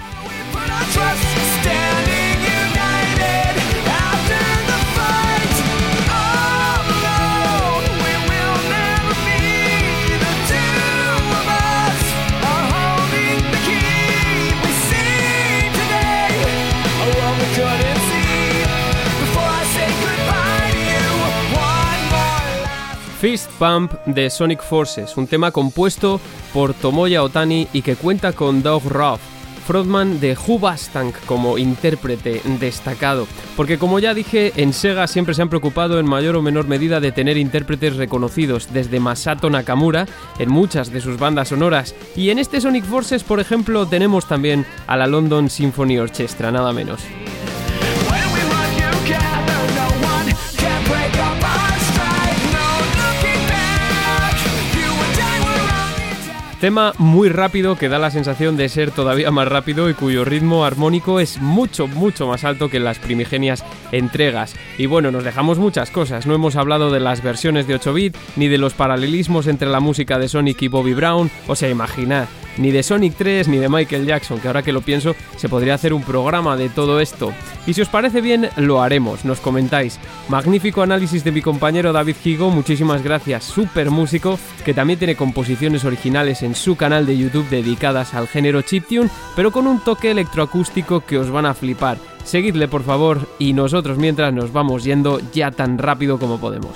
Fist Pump de Sonic Forces, un tema compuesto por Tomoya Otani y que cuenta con Doug Ruff, frontman de Hoobastank, como intérprete destacado, porque como ya dije, en Sega siempre se han preocupado en mayor o menor medida de tener intérpretes reconocidos, desde Masato Nakamura en muchas de sus bandas sonoras, y en este Sonic Forces, por ejemplo, tenemos también a la London Symphony Orchestra, nada menos. Tema muy rápido que da la sensación de ser todavía más rápido y cuyo ritmo armónico es mucho, mucho más alto que en las primigenias entregas. Y bueno, nos dejamos muchas cosas, no hemos hablado de las versiones de ocho bit, ni de los paralelismos entre la música de Sonic y Bobby Brown, o sea, imaginad, ni de Sonic tres ni de Michael Jackson, que ahora que lo pienso se podría hacer un programa de todo esto. Y si os parece bien, lo haremos, nos comentáis. Magnífico análisis de mi compañero David Higo, muchísimas gracias, súper músico, que también tiene composiciones originales en su canal de YouTube dedicadas al género chiptune, pero con un toque electroacústico que os van a flipar. Seguidle por favor, y nosotros mientras nos vamos yendo ya tan rápido como podemos.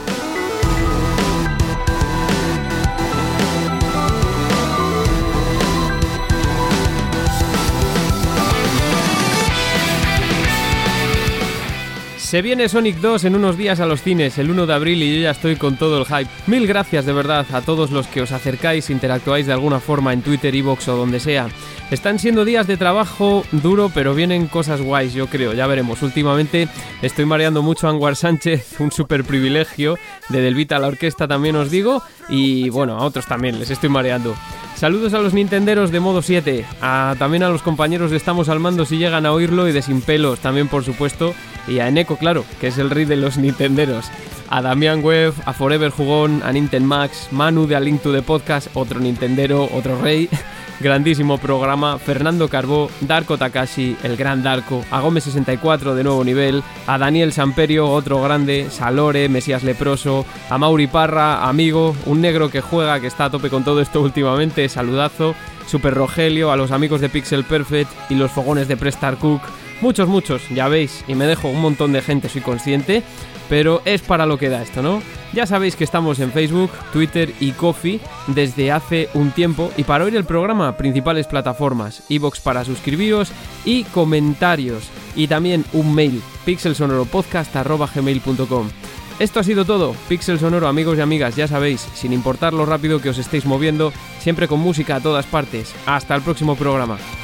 Se viene Sonic dos en unos días a los cines, el uno de abril, y yo ya estoy con todo el hype. Mil gracias de verdad a todos los que os acercáis, interactuáis de alguna forma en Twitter, iVoox o donde sea. Están siendo días de trabajo duro, pero vienen cosas guays, yo creo, ya veremos. Últimamente estoy mareando mucho a Anwar Sánchez, un súper privilegio, de Delvita a la orquesta también os digo, y bueno, a otros también les estoy mareando. Saludos a los nintenderos de Modo siete, a, también a los compañeros de Estamos al Mando si llegan a oírlo, y de Sin Pelos también por supuesto, y a Eneco, claro, que es el rey de los nintenderos, a Damián Webb, a Forever Jugón, a Nintenmax, Manu de A Link to the Podcast, otro nintendero, otro rey, grandísimo programa, Fernando Carbó, Darko Takashi, el gran Darko, a Gómez sesenta y cuatro de nuevo nivel, a Daniel Samperio, otro grande, Salore, Mesías Leproso, a Mauri Parra, amigo, un negro que juega, que está a tope con todo esto últimamente, saludazo, Super Rogelio, a los amigos de Pixel Perfect y los fogones de Prestar Cook, muchos, muchos, ya veis, y me dejo un montón de gente, soy consciente, pero es para lo que da esto, ¿no? Ya sabéis que estamos en Facebook, Twitter y Ko-fi desde hace un tiempo, y para oír el programa, principales plataformas, iVoox para suscribiros y comentarios, y también un mail, pixelsonoropodcast arroba gmail punto com. Esto ha sido todo, Pixel Sonoro, amigos y amigas, ya sabéis, sin importar lo rápido que os estéis moviendo, siempre con música a todas partes. Hasta el próximo programa.